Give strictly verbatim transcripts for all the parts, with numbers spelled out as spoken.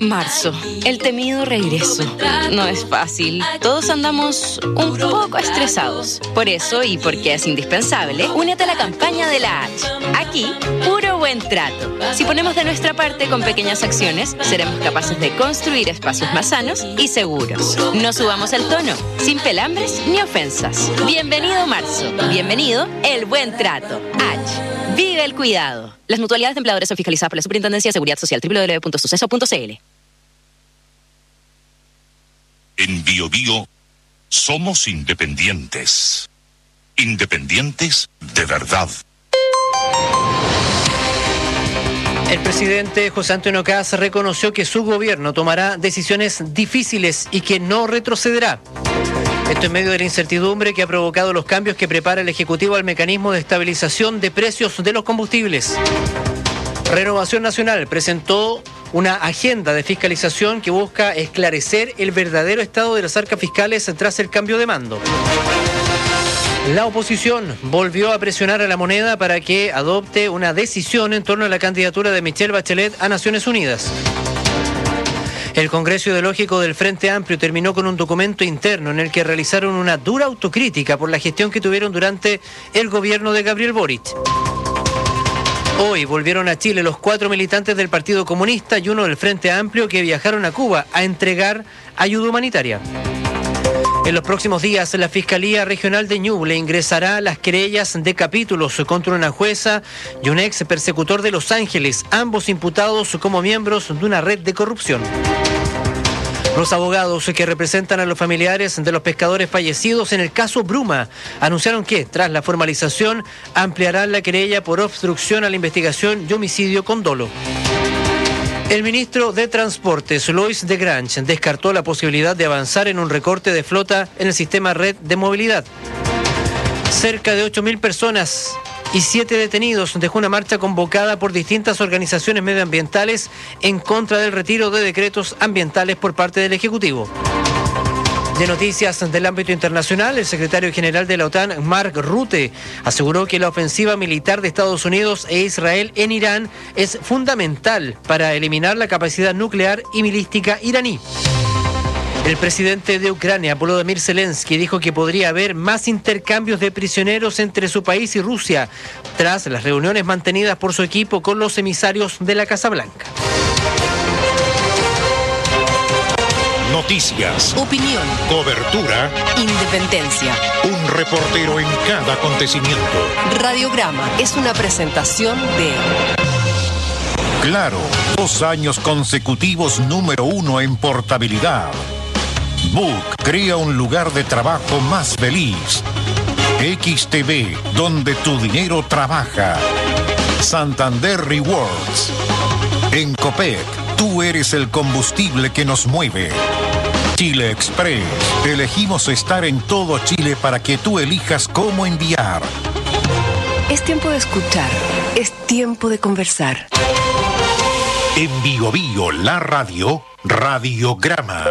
Marzo, el temido regreso. No es fácil. Todos andamos un poco estresados. Por eso, y porque es indispensable, únete a la campaña de la H. Aquí, puro buen trato. Si ponemos de nuestra parte con pequeñas acciones, seremos capaces de construir espacios más sanos y seguros. No subamos el tono, sin pelambres ni ofensas. Bienvenido marzo. Bienvenido el buen trato. H. Vive el cuidado. Las mutualidades de empleadores son fiscalizadas por la Superintendencia de Seguridad Social. doble u doble u doble u punto suceso punto c l. En Bio Bio somos independientes. Independientes de verdad. El presidente José Antonio Kast reconoció que su gobierno tomará decisiones difíciles y que no retrocederá. Esto en medio de la incertidumbre que ha provocado los cambios que prepara el Ejecutivo al mecanismo de estabilización de precios de los combustibles. Renovación Nacional presentó una agenda de fiscalización que busca esclarecer el verdadero estado de las arcas fiscales tras el cambio de mando. La oposición volvió a presionar a la moneda para que adopte una decisión en torno a la candidatura de Michelle Bachelet a Naciones Unidas. El Congreso Ideológico del Frente Amplio terminó con un documento interno en el que realizaron una dura autocrítica por la gestión que tuvieron durante el gobierno de Gabriel Boric. Hoy volvieron a Chile los cuatro militantes del Partido Comunista y uno del Frente Amplio que viajaron a Cuba a entregar ayuda humanitaria. En los próximos días, la Fiscalía Regional de Ñuble ingresará las querellas de capítulos contra una jueza y un ex persecutor de Los Ángeles, ambos imputados como miembros de una red de corrupción. Los abogados que representan a los familiares de los pescadores fallecidos en el caso Bruma anunciaron que, tras la formalización, ampliarán la querella por obstrucción a la investigación y homicidio con dolo. El ministro de Transportes, Lois de Grange, descartó la posibilidad de avanzar en un recorte de flota en el sistema red de movilidad. Cerca de ocho mil personas y siete detenidos dejó una marcha convocada por distintas organizaciones medioambientales en contra del retiro de decretos ambientales por parte del Ejecutivo. De noticias del ámbito internacional, el secretario general de la OTAN, Mark Rutte, aseguró que la ofensiva militar de Estados Unidos e Israel en Irán es fundamental para eliminar la capacidad nuclear y milística iraní. El presidente de Ucrania, Volodymyr Zelensky, dijo que podría haber más intercambios de prisioneros entre su país y Rusia, tras las reuniones mantenidas por su equipo con los emisarios de la Casa Blanca. Noticias, opinión, cobertura, independencia. Un reportero en cada acontecimiento. Radiograma es una presentación de Claro, dos años consecutivos número uno en portabilidad. Book crea un lugar de trabajo más feliz. X T V, donde tu dinero trabaja. Santander Rewards. En Copec, tú eres el combustible que nos mueve. Chile Express, elegimos estar en todo Chile para que tú elijas cómo enviar. Es tiempo de escuchar, es tiempo de conversar. En Bio Bio, la radio, Radiograma.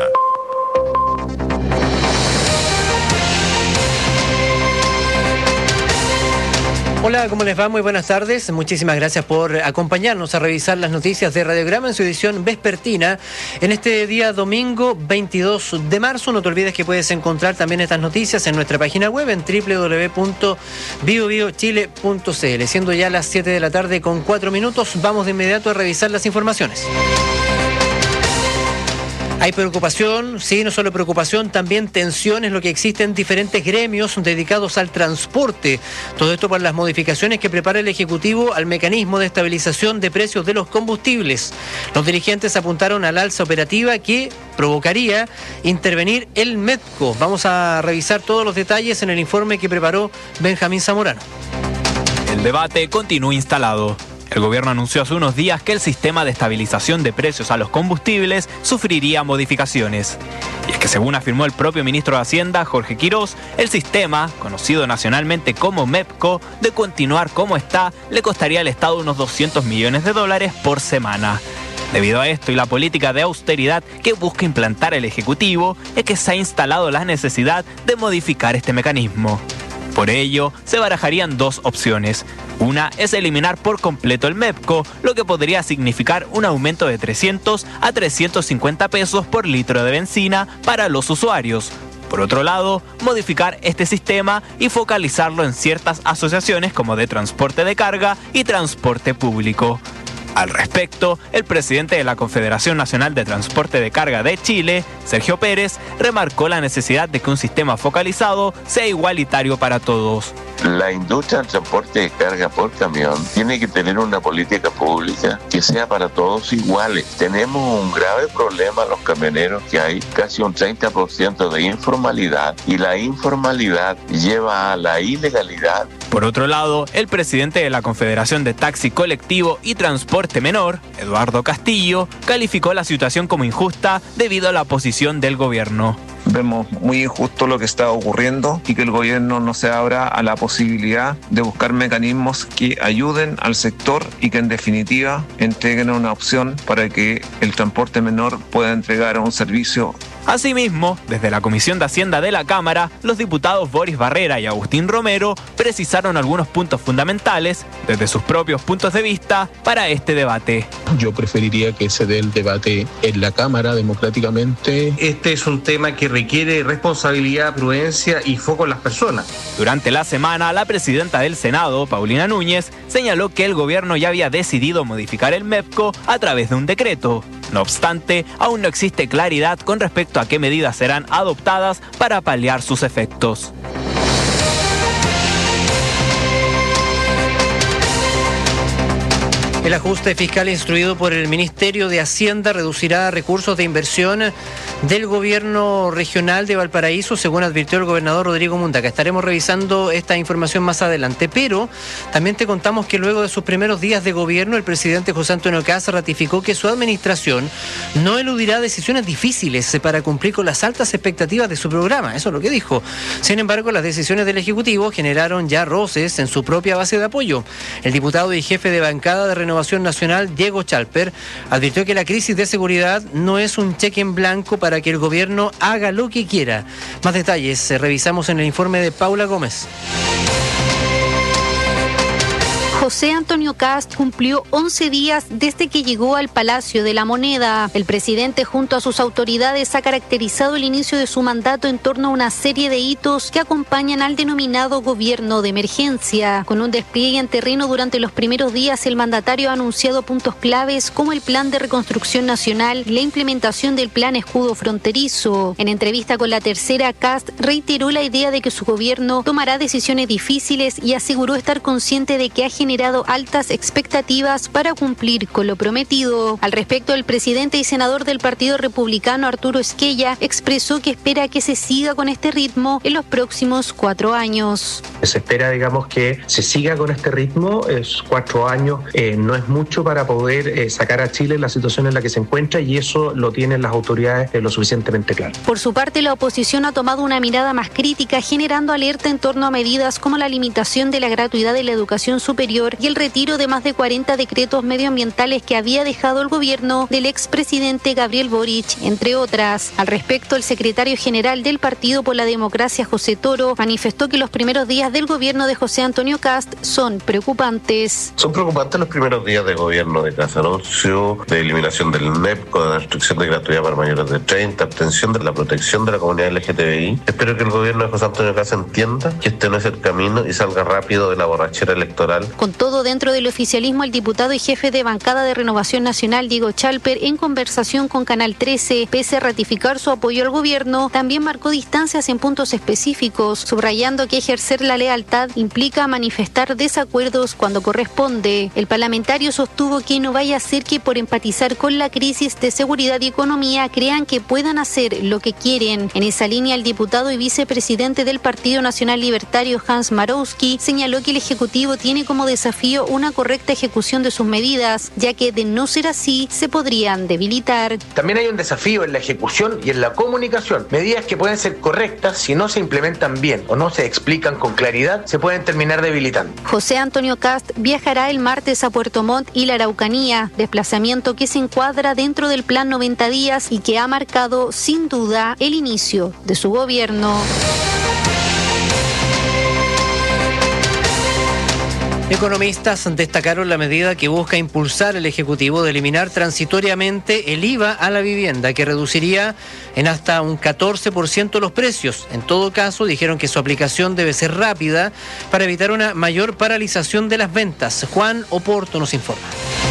Hola, ¿cómo les va? Muy buenas tardes. Muchísimas gracias por acompañarnos a revisar las noticias de Radiograma en su edición vespertina en este día domingo veintidós de marzo. No te olvides que puedes encontrar también estas noticias en nuestra página web en doble u doble u doble u punto bio bio chile punto c l. Siendo ya las siete de la tarde con cuatro minutos, vamos de inmediato a revisar las informaciones. Hay preocupación, sí, no solo preocupación, también tensión es lo que existe en diferentes gremios dedicados al transporte. Todo esto por las modificaciones que prepara el Ejecutivo al mecanismo de estabilización de precios de los combustibles. Los dirigentes apuntaron al alza operativa que provocaría intervenir el MEDCO. Vamos a revisar todos los detalles en el informe que preparó Benjamín Zamorano. El debate continúa instalado. El gobierno anunció hace unos días que el sistema de estabilización de precios a los combustibles sufriría modificaciones. Y es que según afirmó el propio ministro de Hacienda, Jorge Quirós, el sistema, conocido nacionalmente como MEPCO, de continuar como está, le costaría al Estado unos doscientos millones de dólares por semana. Debido a esto y la política de austeridad que busca implantar el Ejecutivo, es que se ha instalado la necesidad de modificar este mecanismo. Por ello, se barajarían dos opciones. Una es eliminar por completo el MEPCO, lo que podría significar un aumento de trescientos a trescientos cincuenta pesos por litro de benzina para los usuarios. Por otro lado, modificar este sistema y focalizarlo en ciertas asociaciones como de transporte de carga y transporte público. Al respecto, el presidente de la Confederación Nacional de Transporte de Carga de Chile, Sergio Pérez, remarcó la necesidad de que un sistema focalizado sea igualitario para todos. La industria del transporte de carga por camión tiene que tener una política pública que sea para todos iguales. Tenemos un grave problema los camioneros, que hay casi un treinta por ciento de informalidad y la informalidad lleva a la ilegalidad. Por otro lado, el presidente de la Confederación de Taxi Colectivo y Transporte Menor, Eduardo Castillo, calificó la situación como injusta debido a la posición del gobierno. Vemos muy injusto lo que está ocurriendo y que el gobierno no se abra a la posibilidad de buscar mecanismos que ayuden al sector y que en definitiva entreguen una opción para que el transporte menor pueda entregar un servicio. Asimismo, desde la Comisión de Hacienda de la Cámara, los diputados Boris Barrera y Agustín Romero precisaron algunos puntos fundamentales desde sus propios puntos de vista para este debate. Yo preferiría que se dé el debate en la Cámara democráticamente. Este es un tema que requiere responsabilidad, prudencia y foco en las personas. Durante la semana, la presidenta del Senado, Paulina Núñez, señaló que el gobierno ya había decidido modificar el MEPCO a través de un decreto. No obstante, aún no existe claridad con respecto a qué medidas serán adoptadas para paliar sus efectos. El ajuste fiscal instruido por el Ministerio de Hacienda reducirá recursos de inversión del gobierno regional de Valparaíso, según advirtió el gobernador Rodrigo Mundaca. Estaremos revisando esta información más adelante, pero también te contamos que luego de sus primeros días de gobierno, el presidente José Antonio Kast ratificó que su administración no eludirá decisiones difíciles para cumplir con las altas expectativas de su programa. Eso es lo que dijo. Sin embargo, las decisiones del Ejecutivo generaron ya roces en su propia base de apoyo. El diputado y jefe de bancada de Renovación Nacional, Diego Chalper, advirtió que la crisis de seguridad no es un cheque en blanco para que el gobierno haga lo que quiera. Más detalles eh, revisamos en el informe de Paula Gómez. José Antonio Kast cumplió once días desde que llegó al Palacio de la Moneda. El presidente, junto a sus autoridades, ha caracterizado el inicio de su mandato en torno a una serie de hitos que acompañan al denominado gobierno de emergencia. Con un despliegue en terreno durante los primeros días, el mandatario ha anunciado puntos claves como el Plan de Reconstrucción Nacional y la implementación del Plan Escudo Fronterizo. En entrevista con La Tercera, Kast reiteró la idea de que su gobierno tomará decisiones difíciles y aseguró estar consciente de que ha generado generado altas expectativas para cumplir con lo prometido. Al respecto, el presidente y senador del Partido Republicano, Arturo Esquella, expresó que espera que se siga con este ritmo en los próximos cuatro años. Se espera, digamos, que se siga con este ritmo. Es cuatro años eh, no es mucho para poder eh, sacar a Chile en la situación en la que se encuentra, y eso lo tienen las autoridades eh, lo suficientemente claro. Por su parte, la oposición ha tomado una mirada más crítica, generando alerta en torno a medidas como la limitación de la gratuidad de la educación superior y el retiro de más de cuarenta decretos medioambientales que había dejado el gobierno del expresidente Gabriel Boric, entre otras. Al respecto, el secretario general del Partido por la Democracia, José Toro, manifestó que los primeros días del gobierno de José Antonio Kast son preocupantes. Son preocupantes los primeros días de gobierno de Kast. Anuncio de eliminación del MEPCO, de la restricción de gratuidad para mayores de treinta, obtención de la protección de la comunidad L G T B I. Espero que el gobierno de José Antonio Kast entienda que este no es el camino y salga rápido de la borrachera electoral. Con todo, dentro del oficialismo, el diputado y jefe de bancada de Renovación Nacional, Diego Chalper, en conversación con Canal trece, pese a ratificar su apoyo al gobierno, también marcó distancias en puntos específicos, subrayando que ejercer la lealtad implica manifestar desacuerdos cuando corresponde. El parlamentario sostuvo que no vaya a ser que por empatizar con la crisis de seguridad y economía crean que puedan hacer lo que quieren. En esa línea, el diputado y vicepresidente del Partido Nacional Libertario, Hans Marowski, señaló que el Ejecutivo tiene como desafío una correcta ejecución de sus medidas, ya que de no ser así, se podrían debilitar. También hay un desafío en la ejecución y en la comunicación. Medidas que pueden ser correctas, si no se implementan bien o no se explican con claridad, se pueden terminar debilitando. José Antonio Kast viajará el martes a Puerto Montt y la Araucanía, desplazamiento que se encuadra dentro del plan noventa días y que ha marcado, sin duda, el inicio de su gobierno. Economistas destacaron la medida que busca impulsar el Ejecutivo de eliminar transitoriamente el I V A a la vivienda, que reduciría en hasta un catorce por ciento los precios. En todo caso, dijeron que su aplicación debe ser rápida para evitar una mayor paralización de las ventas. Juan Oporto nos informa.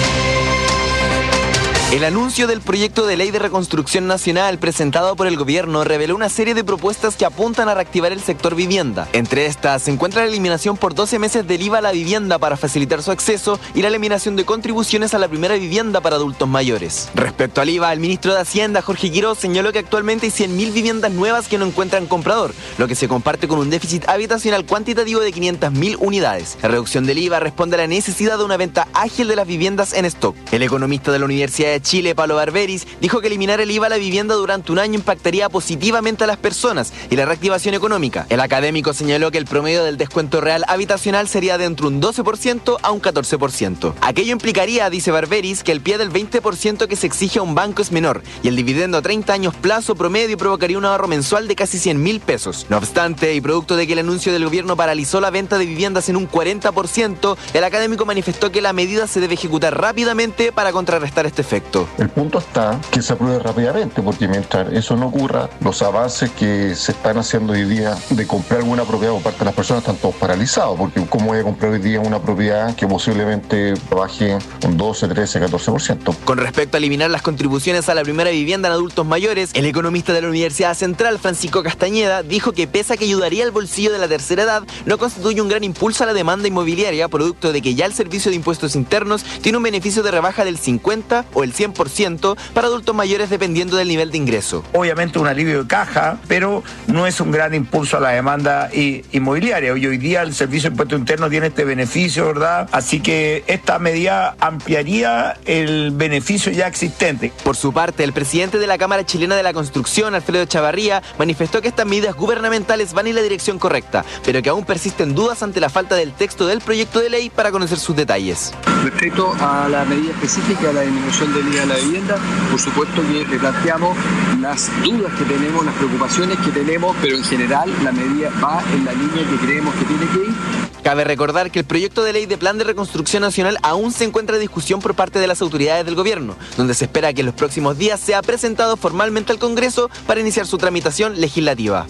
El anuncio del proyecto de ley de reconstrucción nacional presentado por el gobierno reveló una serie de propuestas que apuntan a reactivar el sector vivienda. Entre estas se encuentra la eliminación por doce meses del I V A a la vivienda para facilitar su acceso y la eliminación de contribuciones a la primera vivienda para adultos mayores. Respecto al I V A, el ministro de Hacienda, Jorge Quiroz, señaló que actualmente hay cien mil viviendas nuevas que no encuentran comprador, lo que se comparte con un déficit habitacional cuantitativo de quinientas mil unidades. La reducción del I V A responde a la necesidad de una venta ágil de las viviendas en stock. El economista de la Universidad de Chile, Pablo Barberis, dijo que eliminar el I V A a la vivienda durante un año impactaría positivamente a las personas y la reactivación económica. El académico señaló que el promedio del descuento real habitacional sería de entre un doce por ciento a un catorce por ciento. Aquello implicaría, dice Barberis, que el pie del veinte por ciento que se exige a un banco es menor y el dividendo a treinta años plazo promedio provocaría un ahorro mensual de casi cien mil pesos. No obstante, y producto de que el anuncio del gobierno paralizó la venta de viviendas en un cuarenta por ciento, el académico manifestó que la medida se debe ejecutar rápidamente para contrarrestar este efecto. El punto está que se apruebe rápidamente, porque mientras eso no ocurra, los avances que se están haciendo hoy día de comprar alguna propiedad por parte de las personas están todos paralizados, porque ¿cómo voy a comprar hoy día una propiedad que posiblemente baje un doce, trece, catorce por ciento? Con respecto a eliminar las contribuciones a la primera vivienda en adultos mayores, el economista de la Universidad Central, Francisco Castañeda, dijo que pese a que ayudaría al bolsillo de la tercera edad, no constituye un gran impulso a la demanda inmobiliaria, producto de que ya el Servicio de Impuestos Internos tiene un beneficio de rebaja del cincuenta o el cien por ciento para adultos mayores dependiendo del nivel de ingreso. Obviamente un alivio de caja, pero no es un gran impulso a la demanda inmobiliaria. Hoy, hoy día el Servicio de Impuestos Internos tiene este beneficio, ¿verdad? Así que esta medida ampliaría el beneficio ya existente. Por su parte, el presidente de la Cámara Chilena de la Construcción, Alfredo Chavarría, manifestó que estas medidas gubernamentales van en la dirección correcta, pero que aún persisten dudas ante la falta del texto del proyecto de ley para conocer sus detalles. Respecto a la medida específica, la disminución del I V A a la vivienda, por supuesto que le planteamos las dudas que tenemos, las preocupaciones que tenemos, pero en general la medida va en la línea que creemos que tiene que ir. Cabe recordar que el proyecto de ley de Plan de Reconstrucción Nacional aún se encuentra en discusión por parte de las autoridades del gobierno, donde se espera que en los próximos días sea presentado formalmente al Congreso para iniciar su tramitación legislativa.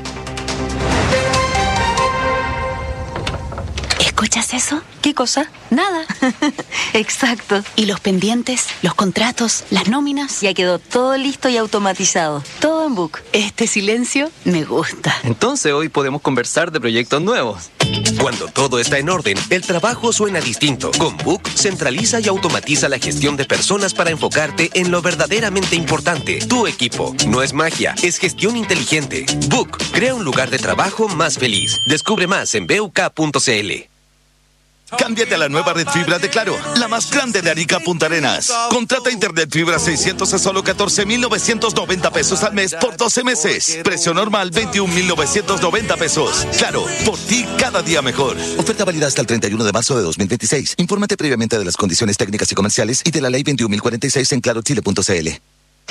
¿Escuchas eso? ¿Qué cosa? Nada. Exacto. ¿Y los pendientes, los contratos, las nóminas? Ya quedó todo listo y automatizado. Todo en Book. Este silencio me gusta. Entonces hoy podemos conversar de proyectos nuevos. Cuando todo está en orden, el trabajo suena distinto. Con Book centraliza y automatiza la gestión de personas para enfocarte en lo verdaderamente importante. Tu equipo. No es magia, es gestión inteligente. Book crea un lugar de trabajo más feliz. Descubre más en B U K punto C L. Cámbiate a la nueva red fibra de Claro, la más grande de Arica Punta Arenas. Contrata internet fibra seiscientos a solo catorce mil novecientos noventa pesos al mes por doce meses. Precio normal veintiún mil novecientos noventa pesos. Claro, por ti cada día mejor. Oferta válida hasta el treinta y uno de marzo de dos mil veintiséis. Infórmate previamente de las condiciones técnicas y comerciales y de la ley veintiún mil cuarenta y seis en claro chile punto c l.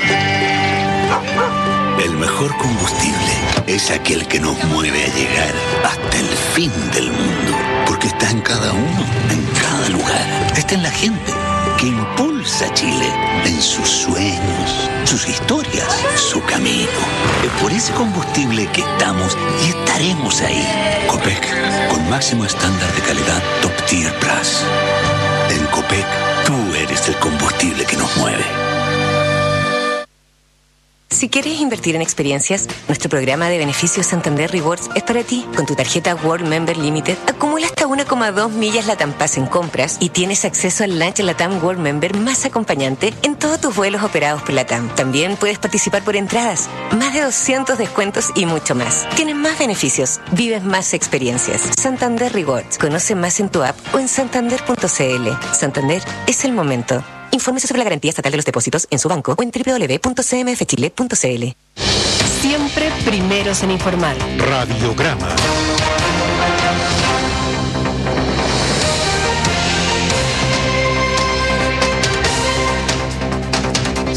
El mejor combustible es aquel que nos mueve a llegar hasta el fin del mundo. Porque está en cada uno, en cada lugar. Está en la gente que impulsa a Chile, en sus sueños, sus historias, su camino. Es por ese combustible que estamos y estaremos ahí. Copec, con máximo estándar de calidad Top Tier Plus. En Copec, tú eres el combustible que nos mueve. Si quieres invertir en experiencias, nuestro programa de beneficios Santander Rewards es para ti. Con tu tarjeta World Member Limited, acumula hasta uno coma dos millas Latam Pass en compras y tienes acceso al lunch Latam World Member más acompañante en todos tus vuelos operados por Latam. También puedes participar por entradas, más de doscientos descuentos y mucho más. Tienes más beneficios, vives más experiencias. Santander Rewards. Conoce más en tu app o en santander punto c l. Santander es el momento. Infórmese sobre la garantía estatal de los depósitos en su banco o en doble u doble u doble u punto c m f chile punto c l. Siempre primeros en informar. Radiograma.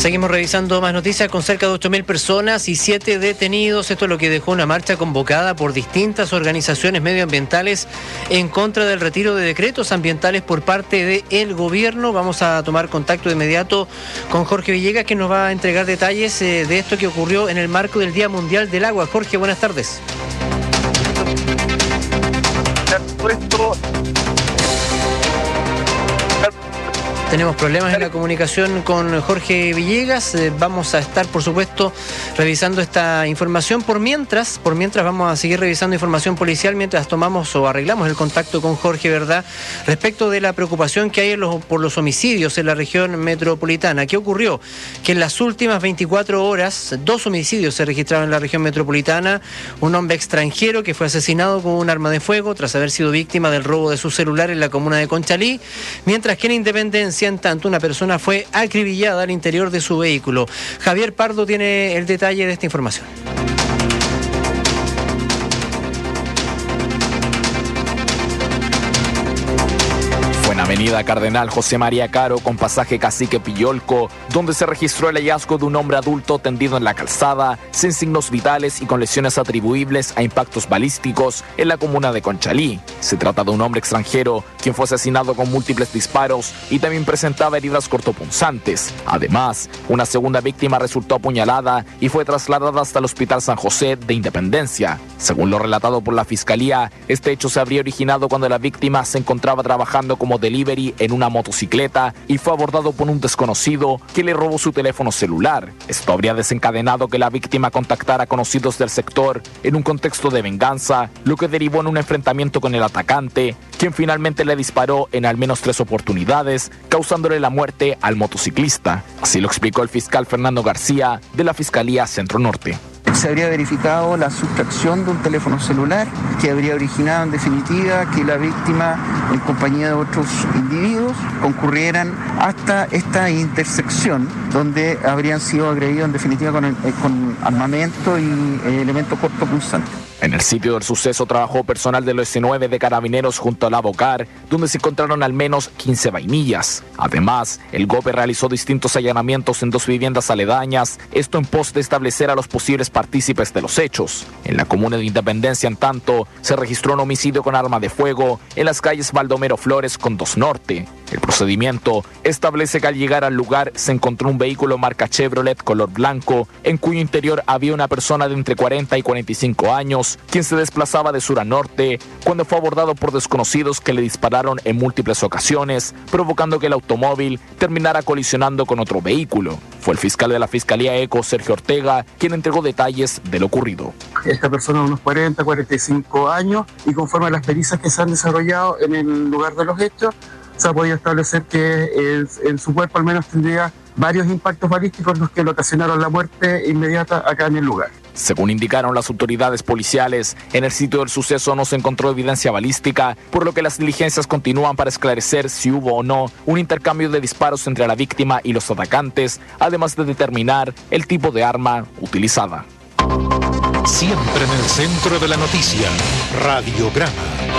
Seguimos revisando más noticias con cerca de ocho mil personas y siete detenidos. Esto es lo que dejó una marcha convocada por distintas organizaciones medioambientales en contra del retiro de decretos ambientales por parte del gobierno. Vamos a tomar contacto de inmediato con Jorge Villegas, que nos va a entregar detalles eh, de esto que ocurrió en el marco del Día Mundial del Agua. Jorge, buenas tardes. Tenemos problemas en la comunicación con Jorge Villegas. Eh, vamos a estar, por supuesto, revisando esta información. Por mientras, por mientras vamos a seguir revisando información policial mientras tomamos o arreglamos el contacto con Jorge, ¿verdad? Respecto de la preocupación que hay en los, por los homicidios en la región metropolitana. ¿Qué ocurrió? Que en las últimas veinticuatro horas, dos homicidios se registraron en la región metropolitana. Un hombre extranjero que fue asesinado con un arma de fuego tras haber sido víctima del robo de su celular en la comuna de Conchalí, mientras que en Independencia, en tanto, una persona fue acribillada al interior de su vehículo. Javier Pardo tiene el detalle de esta información. En Avenida Cardenal José María Caro con pasaje Cacique Pillolco, donde se registró el hallazgo de un hombre adulto tendido en la calzada, sin signos vitales y con lesiones atribuibles a impactos balísticos en la comuna de Conchalí. Se trata de un hombre extranjero quien fue asesinado con múltiples disparos y también presentaba heridas cortopunzantes. Además, una segunda víctima resultó apuñalada y fue trasladada hasta el Hospital San José de Independencia. Según lo relatado por la Fiscalía, este hecho se habría originado cuando la víctima se encontraba trabajando como delivery en una motocicleta y fue abordado por un desconocido que le robó su teléfono celular. Esto habría desencadenado que la víctima contactara a conocidos del sector en un contexto de venganza, lo que derivó en un enfrentamiento con el atacante, quien finalmente le disparó en al menos tres oportunidades, causándole la muerte al motociclista. Así lo explicó el fiscal Fernando García de la Fiscalía Centro Norte. Se habría verificado la sustracción de un teléfono celular que habría originado en definitiva que la víctima, en compañía de otros individuos, concurrieran hasta esta intersección donde habrían sido agredidos en definitiva con, el, con armamento y eh, elementos cortopunzantes. En el sitio del suceso trabajó personal del O S nueve de Carabineros junto a la Bocar, donde se encontraron al menos quince vainillas. Además, el GOPE realizó distintos allanamientos en dos viviendas aledañas, esto en pos de establecer a los posibles partícipes de los hechos. En la comuna de Independencia, en tanto, se registró un homicidio con arma de fuego en las calles Baldomero Flores con dos Norte. El procedimiento establece que al llegar al lugar se encontró un vehículo marca Chevrolet color blanco, en cuyo interior había una persona de entre cuarenta y cuarenta y cinco años, quien se desplazaba de sur a norte, cuando fue abordado por desconocidos que le dispararon en múltiples ocasiones, provocando que el automóvil terminara colisionando con otro vehículo. Fue el fiscal de la Fiscalía ECO, Sergio Ortega, quien entregó detalles de lo ocurrido. Esta persona de unos cuarenta, cuarenta y cinco años, y conforme a las pericias que se han desarrollado en el lugar de los hechos, se ha podido establecer que en, en su cuerpo al menos tendría varios impactos balísticos los que le ocasionaron la muerte inmediata acá en el lugar. Según indicaron las autoridades policiales, en el sitio del suceso no se encontró evidencia balística, por lo que las diligencias continúan para esclarecer si hubo o no un intercambio de disparos entre la víctima y los atacantes, además de determinar el tipo de arma utilizada. Siempre en el centro de la noticia, Radiograma.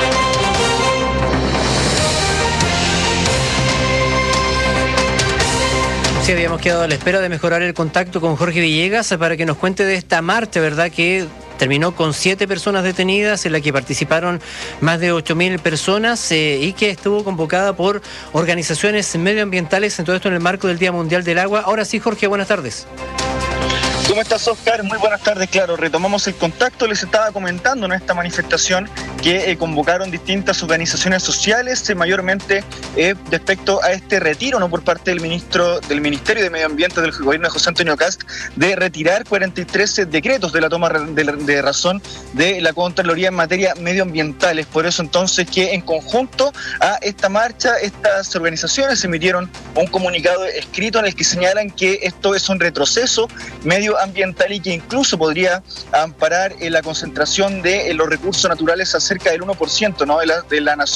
Sí, habíamos quedado a la espera de mejorar el contacto con Jorge Villegas para que nos cuente de esta marcha, ¿verdad?, que terminó con siete personas detenidas, en la que participaron más de ocho mil personas eh, y que estuvo convocada por organizaciones medioambientales, en todo esto en el marco del Día Mundial del Agua. Ahora sí, Jorge, buenas tardes. ¿Cómo estás, Oscar? Muy buenas tardes. Claro, retomamos el contacto. Les estaba comentando en esta manifestación que eh, convocaron distintas organizaciones sociales, eh, mayormente eh, respecto a este retiro, no por parte del ministro del Ministerio de Medio Ambiente del gobierno de José Antonio Kast, de retirar cuarenta y tres decretos de la toma de, de razón de la Contraloría en materia medioambiental. Es por eso entonces que en conjunto a esta marcha, estas organizaciones emitieron un comunicado escrito en el que señalan que esto es un retroceso medio ambiental y que incluso podría amparar eh, la concentración de eh, los recursos naturales a cerca del uno por ciento, ¿no?, de, la, de la nación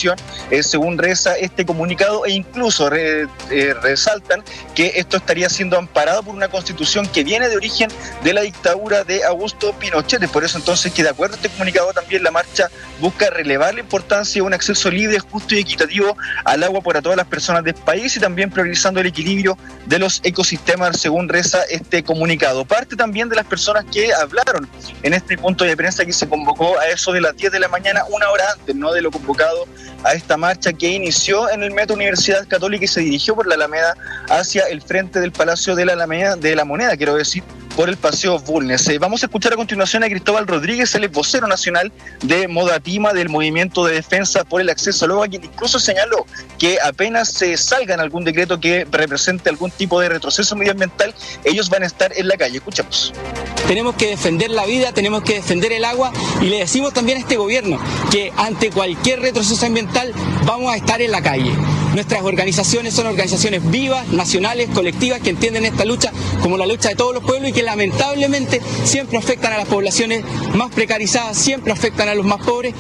eh, según reza este comunicado, e incluso re, eh, resaltan que esto estaría siendo amparado por una constitución que viene de origen de la dictadura de Augusto Pinochet. Por eso entonces que de acuerdo a este comunicado también la marcha busca relevar la importancia de un acceso libre, justo y equitativo al agua para todas las personas del país, y también priorizando el equilibrio de los ecosistemas, según reza este comunicado. Parte también de las personas que hablaron en este punto de prensa que se convocó a eso de las diez de la mañana, una hora antes, ¿no?, de lo convocado a esta marcha que inició en el Metro Universidad Católica y se dirigió por la Alameda hacia el frente del Palacio de la Alameda, de la Moneda, quiero decir, por el Paseo Bulnes. Eh, vamos a escuchar a continuación a Cristóbal Rodríguez, el vocero nacional de Modatima, del Movimiento de Defensa por el Acceso al Agua, quien incluso señaló que apenas se salga en algún decreto que represente algún tipo de retroceso medioambiental, ellos van a estar en la calle. Escuchamos. Tenemos que defender la vida, tenemos que defender el agua, y le decimos también a este gobierno que ante cualquier retroceso ambiental vamos a estar en la calle. Nuestras organizaciones son organizaciones vivas, nacionales, colectivas, que entienden esta lucha como la lucha de todos los pueblos y que lamentablemente siempre afectan a las poblaciones más precarizadas, siempre afectan a los más pobres.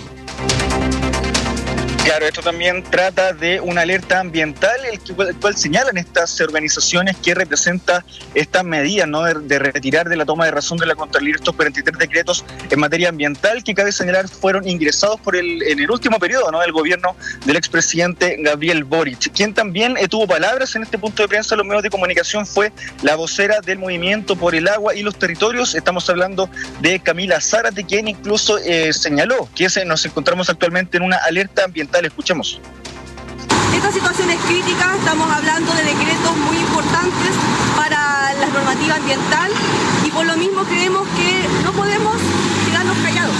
Claro, esto también trata de una alerta ambiental, el, que, el cual señalan estas organizaciones que representa estas medidas, ¿no?, de, de retirar de la toma de razón de la Contraloría estos cuarenta y tres decretos en materia ambiental que, cabe señalar, fueron ingresados por el, en el último periodo, ¿no?, del gobierno del expresidente Gabriel Boric. Quien también eh, tuvo palabras en este punto de prensa en los medios de comunicación fue la vocera del Movimiento por el Agua y los Territorios. Estamos hablando de Camila Zárate, quien incluso eh, señaló que se, nos encontramos actualmente en una alerta ambiental. Escuchemos. Esta situación es crítica, estamos hablando de decretos muy importantes para la normativa ambiental y por lo mismo creemos que no podemos quedarnos callados.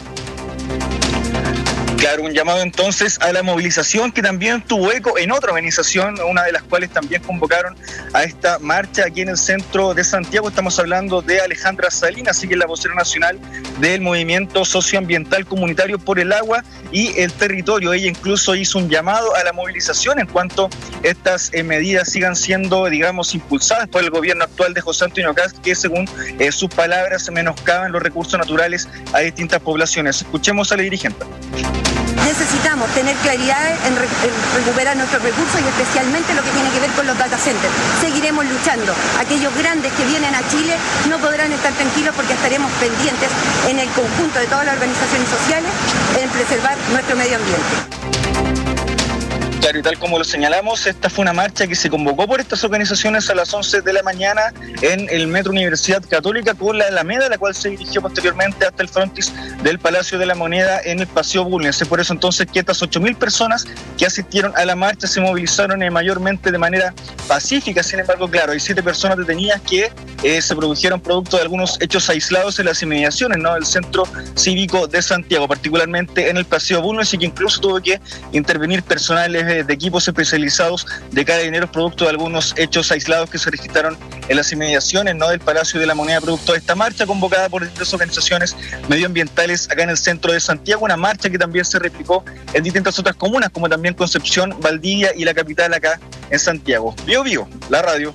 Claro, un llamado entonces a la movilización que también tuvo eco en otra organización, una de las cuales también convocaron a esta marcha aquí en el centro de Santiago. Estamos hablando de Alejandra Salinas, así que es la vocera nacional del Movimiento Socioambiental Comunitario por el Agua y el Territorio. Ella incluso hizo un llamado a la movilización en cuanto estas eh, medidas sigan siendo, digamos, impulsadas por el gobierno actual de José Antonio Kast, que según eh, sus palabras menoscaban los recursos naturales a distintas poblaciones. Escuchemos a la dirigente. Necesitamos tener claridad en, re en recuperar nuestros recursos y especialmente lo que tiene que ver con los data centers. Seguiremos luchando. Aquellos grandes que vienen a Chile no podrán estar tranquilos porque estaremos pendientes en el conjunto de todas las organizaciones sociales en preservar nuestro medio ambiente. Claro, y tal como lo señalamos, esta fue una marcha que se convocó por estas organizaciones a las once de la mañana en el Metro Universidad Católica con la Alameda, la cual se dirigió posteriormente hasta el frontis del Palacio de la Moneda en el Paseo Bulnes. Es por eso entonces que estas ocho mil personas que asistieron a la marcha se movilizaron eh, mayormente de manera pacífica. Sin embargo, claro, hay siete personas detenidas que eh, se produjeron producto de algunos hechos aislados en las inmediaciones, ¿no?, del Centro Cívico de Santiago, particularmente en el Paseo Bulnes, y que incluso tuvo que intervenir personales de equipos especializados de Carabineros producto de algunos hechos aislados que se registraron en las inmediaciones, ¿no?, del Palacio de la Moneda producto de esta marcha convocada por distintas organizaciones medioambientales acá en el centro de Santiago, una marcha que también se replicó en distintas otras comunas como también Concepción, Valdivia y la capital acá en Santiago. Bio Bio, la radio.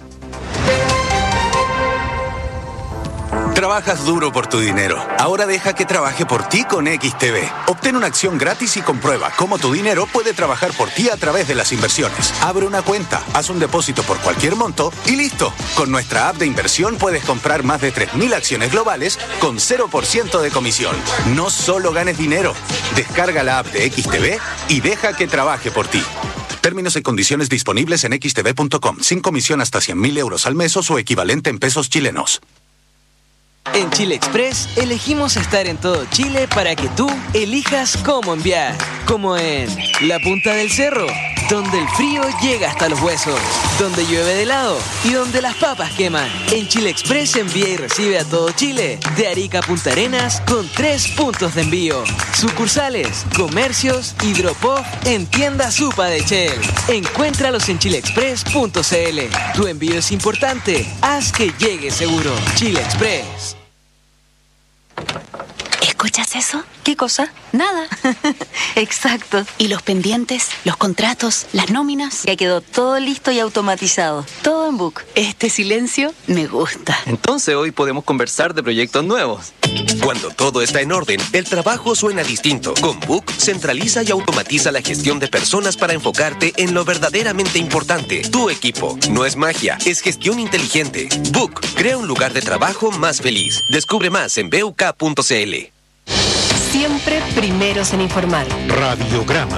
Trabajas duro por tu dinero. Ahora deja que trabaje por ti con X T B. Obtén una acción gratis y comprueba cómo tu dinero puede trabajar por ti a través de las inversiones. Abre una cuenta, haz un depósito por cualquier monto y listo. Con nuestra app de inversión puedes comprar más de tres mil acciones globales con cero por ciento de comisión. No solo ganes dinero. Descarga la app de X T B y deja que trabaje por ti. Términos y condiciones disponibles en x t v punto com. Sin comisión hasta cien mil euros al mes o su equivalente en pesos chilenos. En Chile Express elegimos estar en todo Chile para que tú elijas cómo enviar. Como en la punta del cerro, donde el frío llega hasta los huesos, donde llueve de helado y donde las papas queman. En Chile Express envía y recibe a todo Chile, de Arica a Punta Arenas, con tres puntos de envío. Sucursales, comercios y drop-off en tienda Supa de Shell. Encuéntralos en chile express punto c l. Tu envío es importante, haz que llegue seguro. Chile Express. ¿Escuchas eso? ¿Qué cosa? Nada. Exacto. Y los pendientes, los contratos, las nóminas, ya quedó todo listo y automatizado. Todo en Book. Este silencio me gusta. Entonces hoy podemos conversar de proyectos nuevos. Cuando todo está en orden, el trabajo suena distinto. Con Book, centraliza y automatiza la gestión de personas para enfocarte en lo verdaderamente importante. Tu equipo. No es magia, es gestión inteligente. Book, crea un lugar de trabajo más feliz. Descubre más en b u k punto c l. Siempre primeros en informar. Radiograma.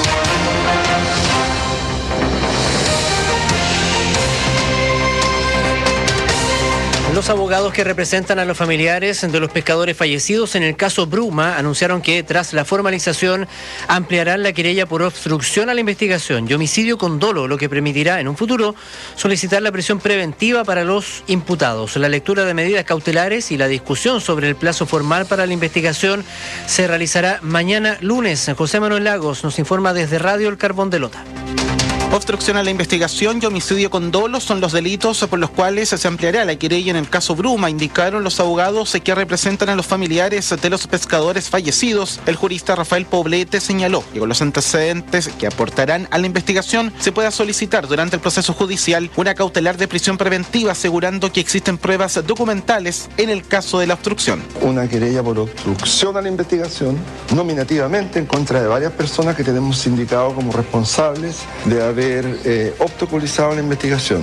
Los abogados que representan a los familiares de los pescadores fallecidos en el caso Bruma anunciaron que tras la formalización ampliarán la querella por obstrucción a la investigación y homicidio con dolo, lo que permitirá en un futuro solicitar la prisión preventiva para los imputados. La lectura de medidas cautelares y la discusión sobre el plazo formal para la investigación se realizará mañana lunes. José Manuel Lagos nos informa desde Radio El Carbón de Lota. Obstrucción a la investigación y homicidio con dolo son los delitos por los cuales se ampliará la querella en el caso Bruma, indicaron los abogados que representan a los familiares de los pescadores fallecidos. El jurista Rafael Poblete señaló que con los antecedentes que aportarán a la investigación se pueda solicitar durante el proceso judicial una cautelar de prisión preventiva, asegurando que existen pruebas documentales en el caso de la obstrucción. Una querella por obstrucción a la investigación, nominativamente en contra de varias personas que tenemos sindicado como responsables de haber haber eh, obstaculizado la investigación,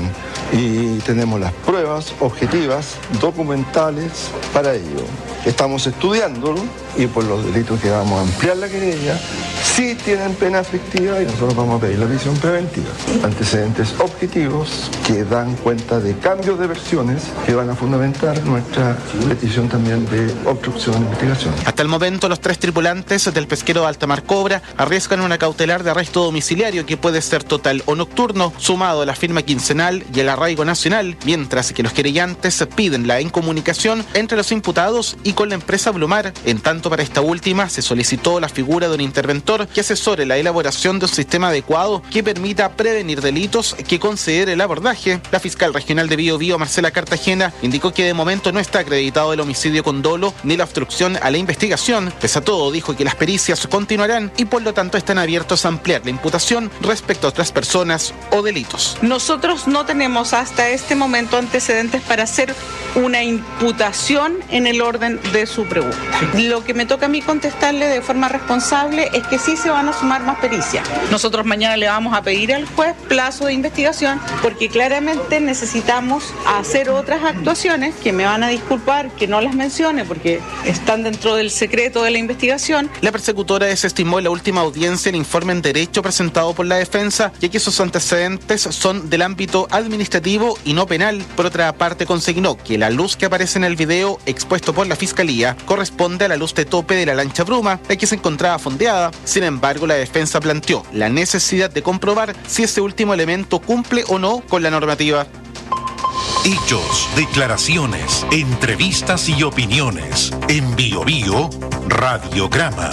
y tenemos las pruebas objetivas, documentales para ello. Estamos estudiándolo y por los delitos que vamos a ampliar la querella, sí tienen pena efectiva y nosotros vamos a pedir la prisión preventiva. Antecedentes objetivos que dan cuenta de cambios de versiones que van a fundamentar nuestra petición también de obstrucción de investigación. Hasta el momento, los tres tripulantes del pesquero de Alta Mar Cobra arriesgan una cautelar de arresto domiciliario que puede ser total o nocturno, sumado a la firma quincenal y el arraigo nacional, mientras que los querellantes piden la incomunicación entre los imputados y con la empresa Blumar. En tanto, para esta última se solicitó la figura de un interventor que asesore la elaboración de un sistema adecuado que permita prevenir delitos que considere el abordaje. La fiscal regional de Bío Bío, Marcela Cartagena, indicó que de momento no está acreditado el homicidio con dolo ni la obstrucción a la investigación. Pese a todo, dijo que las pericias continuarán y por lo tanto están abiertos a ampliar la imputación respecto a otras personas o delitos. Nosotros no tenemos hasta este momento antecedentes para hacer una imputación en el orden de su pregunta. Lo que me toca a mí contestarle de forma responsable es que sí se van a sumar más pericias. Nosotros mañana le vamos a pedir al juez plazo de investigación porque claramente necesitamos hacer otras actuaciones que me van a disculpar que no las mencione porque están dentro del secreto de la investigación. La persecutora desestimó en la última audiencia el informe en derecho presentado por la defensa, ya que sus antecedentes son del ámbito administrativo y no penal. Por otra parte, consignó que la luz que aparece en el video expuesto por la fiscalía corresponde a la luz de tope de la lancha Bruma, la que se encontraba fondeada. Sin embargo, la defensa planteó la necesidad de comprobar si ese último elemento cumple o no con la normativa. Hechos, declaraciones, entrevistas y opiniones. En Bío Bío, Radiograma.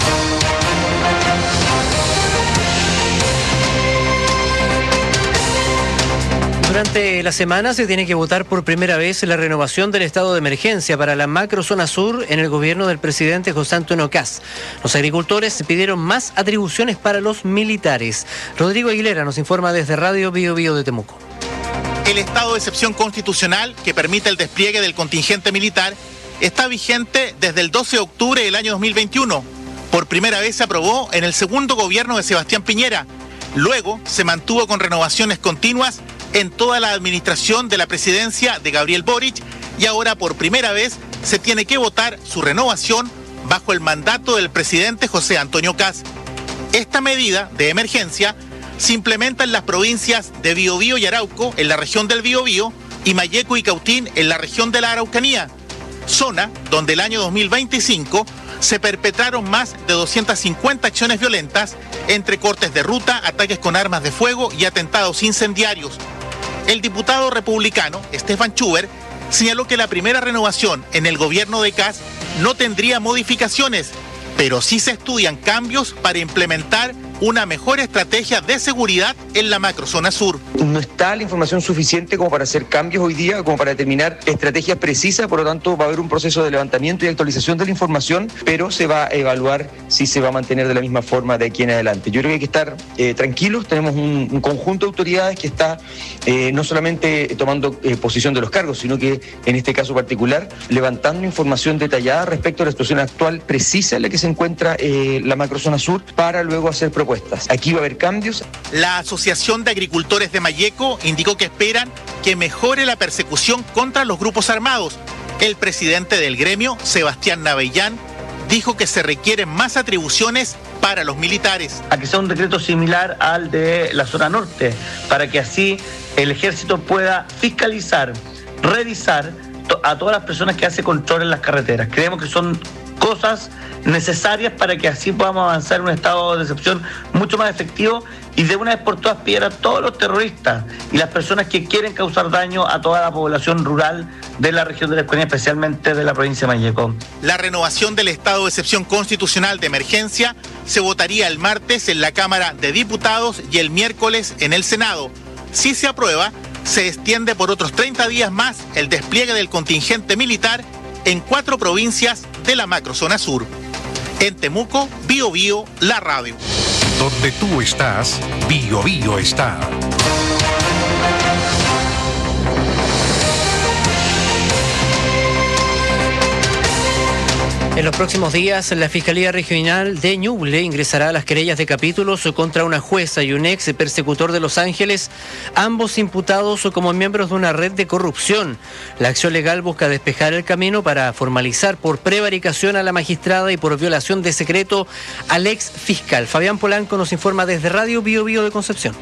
Durante la semana se tiene que votar por primera vez la renovación del estado de emergencia para la macrozona sur en el gobierno del presidente José Antonio Kast. Los agricultores pidieron más atribuciones para los militares. Rodrigo Aguilera nos informa desde Radio Bío Bío de Temuco. El estado de excepción constitucional que permite el despliegue del contingente militar está vigente desde el doce de octubre del año dos mil veintiuno. Por primera vez se aprobó en el segundo gobierno de Sebastián Piñera. Luego se mantuvo con renovaciones continuas en toda la administración de la presidencia de Gabriel Boric y ahora por primera vez se tiene que votar su renovación bajo el mandato del presidente José Antonio Kast. Esta medida de emergencia se implementa en las provincias de Biobío y Arauco, en la región del Biobío, y Mayeco y Cautín, en la región de la Araucanía, zona donde el año dos mil veinticinco se perpetraron más de doscientas cincuenta acciones violentas entre cortes de ruta, ataques con armas de fuego y atentados incendiarios. El diputado republicano, Stefan Schubert, señaló que la primera renovación en el gobierno de Kast no tendría modificaciones, pero sí se estudian cambios para implementar una mejor estrategia de seguridad en la macrozona sur. No está la información suficiente como para hacer cambios hoy día, como para determinar estrategias precisas, por lo tanto va a haber un proceso de levantamiento y actualización de la información, pero se va a evaluar si se va a mantener de la misma forma de aquí en adelante. Yo creo que hay que estar eh, tranquilos, tenemos un, un conjunto de autoridades que está eh, no solamente tomando eh, posición de los cargos, sino que en este caso particular levantando información detallada respecto a la situación actual precisa en la que se encuentra eh, la macrozona sur para luego hacer propuestas. Aquí va a haber cambios. La Asociación de Agricultores de Malleco indicó que esperan que mejore la persecución contra los grupos armados. El presidente del gremio, Sebastián Navellán, dijo que se requieren más atribuciones para los militares. A que sea un decreto similar al de la zona norte, para que así el ejército pueda fiscalizar, revisar a todas las personas que hacen control en las carreteras. Creemos que son cosas necesarias para que así podamos avanzar en un estado de excepción mucho más efectivo y de una vez por todas pillar a todos los terroristas y las personas que quieren causar daño a toda la población rural de la región de la Escuela, especialmente de la provincia de Malleco. La renovación del estado de excepción constitucional de emergencia se votaría el martes en la Cámara de Diputados y el miércoles en el Senado. Si se aprueba, se extiende por otros treinta días más el despliegue del contingente militar en cuatro provincias de la macrozona sur. En Temuco, Bío Bío, la radio. Donde tú estás, Bío Bío está. En los próximos días, la Fiscalía Regional de Ñuble ingresará a las querellas de capítulos contra una jueza y un ex persecutor de Los Ángeles, ambos imputados como miembros de una red de corrupción. La acción legal busca despejar el camino para formalizar por prevaricación a la magistrada y por violación de secreto al ex fiscal. Fabián Polanco nos informa desde Radio Bío Bío de Concepción.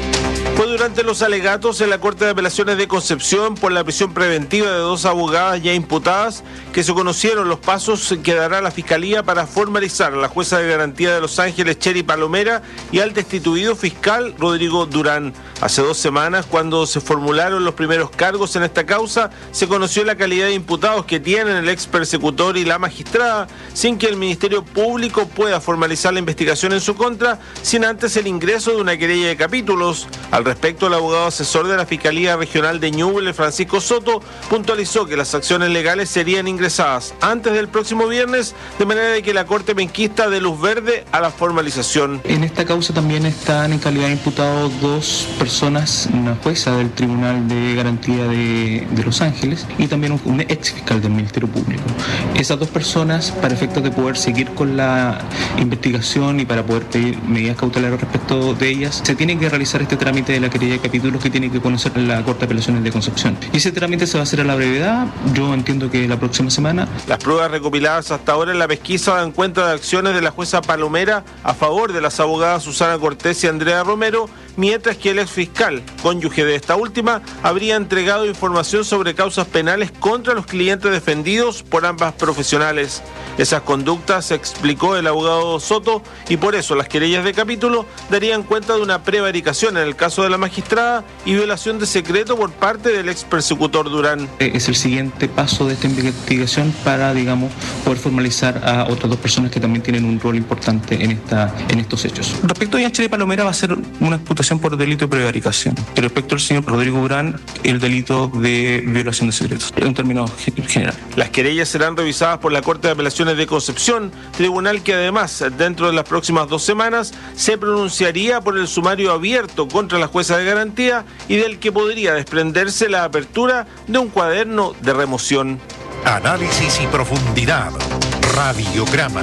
Fue durante los alegatos en la Corte de Apelaciones de Concepción por la prisión preventiva de dos abogadas ya imputadas que se conocieron los pasos que dará la Fiscalía para formalizar a la jueza de garantía de Los Ángeles, Cheri Palomera, y al destituido fiscal Rodrigo Durán. Hace dos semanas, cuando se formularon los primeros cargos en esta causa, se conoció la calidad de imputados que tienen el ex persecutor y la magistrada, sin que el Ministerio Público pueda formalizar la investigación en su contra, sin antes el ingreso de una querella de capítulos. Al respecto, el abogado asesor de la Fiscalía Regional de Ñuble, Francisco Soto, puntualizó que las acciones legales serían ingresadas antes del próximo viernes, de manera de que la Corte penquista dé luz verde a la formalización. En esta causa también están en calidad de imputados dos personas, una jueza del Tribunal de Garantía de, de Los Ángeles y también un, un ex fiscal del Ministerio Público. Esas dos personas, para efectos de poder seguir con la investigación y para poder pedir medidas cautelares respecto de ellas, se tiene que realizar este trámite de la querella de capítulos que tiene que conocer la Corte de Apelaciones de Concepción. Y ese trámite se va a hacer a la brevedad, yo entiendo que la próxima semana. Las pruebas recopiladas hasta ahora en la pesquisa dan cuenta de acciones de la jueza Palomera a favor de las abogadas Susana Cortés y Andrea Romero, mientras que el ex fiscal, cónyuge de esta última, habría entregado información sobre causas penales contra los clientes defendidos por ambas profesionales. Esas conductas, explicó el abogado Soto, y por eso las querellas de capítulo darían cuenta de una prevaricación en el caso de la magistrada y violación de secreto por parte del ex persecutor Durán. Es el siguiente paso de esta investigación para, digamos, poder formalizar a otras dos personas que también tienen un rol importante en esta en estos hechos. Respecto a Cheri Palomera, va a ser una imputación por delito de prevaricación. Y respecto al señor Rodrigo Durán, el delito de violación de secretos, en términos general. Las querellas serán revisadas por la Corte de Apelaciones de Concepción, tribunal que además, dentro de las próximas dos semanas, se pronunciaría por el sumario abierto contra la jueza de garantía y del que podría desprenderse la apertura de un cuaderno de remoción. Análisis y profundidad. Radiograma.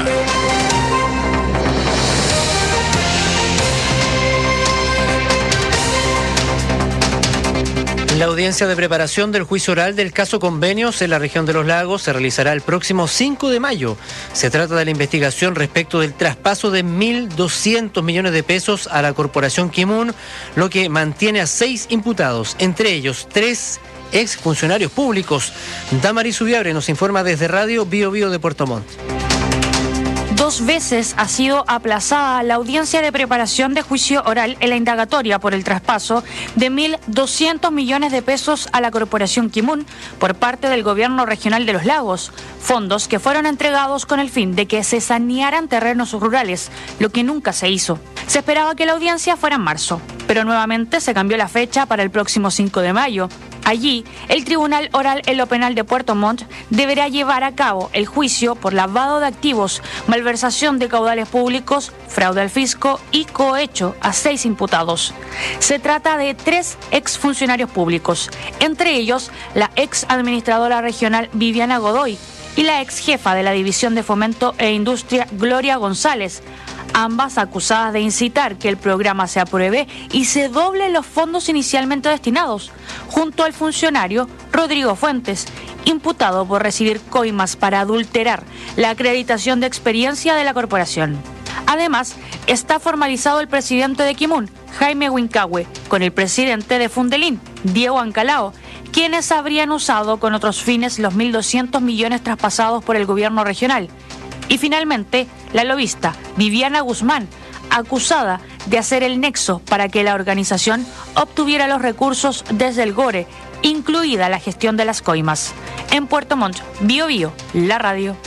La audiencia de preparación del juicio oral del caso Convenios en la región de Los Lagos se realizará el próximo cinco de mayo. Se trata de la investigación respecto del traspaso de mil doscientos millones de pesos a la corporación Kimun, lo que mantiene a seis imputados, entre ellos tres exfuncionarios públicos. Damaris Ubiabre nos informa desde Radio Bío Bío de Puerto Montt. Dos veces ha sido aplazada la audiencia de preparación de juicio oral en la indagatoria por el traspaso de mil doscientos millones de pesos a la Corporación Kimun por parte del Gobierno Regional de los Lagos, fondos que fueron entregados con el fin de que se sanearan terrenos rurales, lo que nunca se hizo. Se esperaba que la audiencia fuera en marzo, pero nuevamente se cambió la fecha para el próximo cinco de mayo. Allí, el Tribunal Oral en lo Penal de Puerto Montt deberá llevar a cabo el juicio por lavado de activos, malversación de caudales públicos, fraude al fisco y cohecho a seis imputados. Se trata de tres exfuncionarios públicos, entre ellos la ex administradora regional Viviana Godoy y la ex jefa de la División de Fomento e Industria Gloria González, ambas acusadas de incitar que el programa se apruebe y se doble los fondos inicialmente destinados, junto al funcionario Rodrigo Fuentes, imputado por recibir coimas para adulterar la acreditación de experiencia de la corporación. Además, está formalizado el presidente de Kimun, Jaime Huincahue, con el presidente de Fundelín, Diego Ancalao, quienes habrían usado con otros fines los mil doscientos millones traspasados por el gobierno regional. Y finalmente, la lobista Viviana Guzmán, acusada de hacer el nexo para que la organización obtuviera los recursos desde el Gore, incluida la gestión de las coimas. En Puerto Montt, Bio Bio, la radio.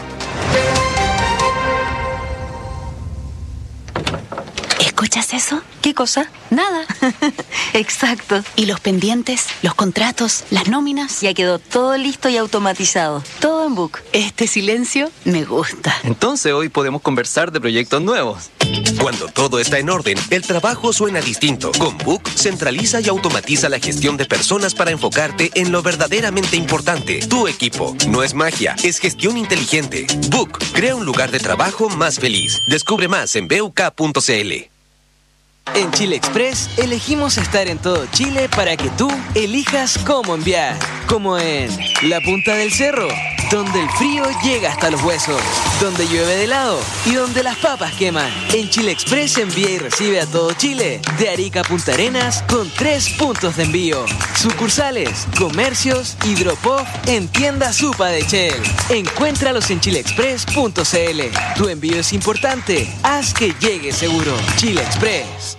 ¿Escuchas eso? ¿Qué cosa? Nada. Exacto. Y los pendientes, los contratos, las nóminas, ya quedó todo listo y automatizado. Todo en Book. Este silencio me gusta. Entonces hoy podemos conversar de proyectos nuevos. Cuando todo está en orden, el trabajo suena distinto. Con Book, centraliza y automatiza la gestión de personas para enfocarte en lo verdaderamente importante. Tu equipo. No es magia, es gestión inteligente. Book, crea un lugar de trabajo más feliz. Descubre más en b u k punto c l. En Chile Express elegimos estar en todo Chile para que tú elijas cómo enviar. Como en la punta del cerro, donde el frío llega hasta los huesos, donde llueve de helado y donde las papas queman. En Chile Express envía y recibe a todo Chile, de Arica a Punta Arenas, con tres puntos de envío. Sucursales, comercios, hidropop en tienda Supa de Shell. Encuéntralos en chile express punto c l. Tu envío es importante, haz que llegue seguro. Chile Express.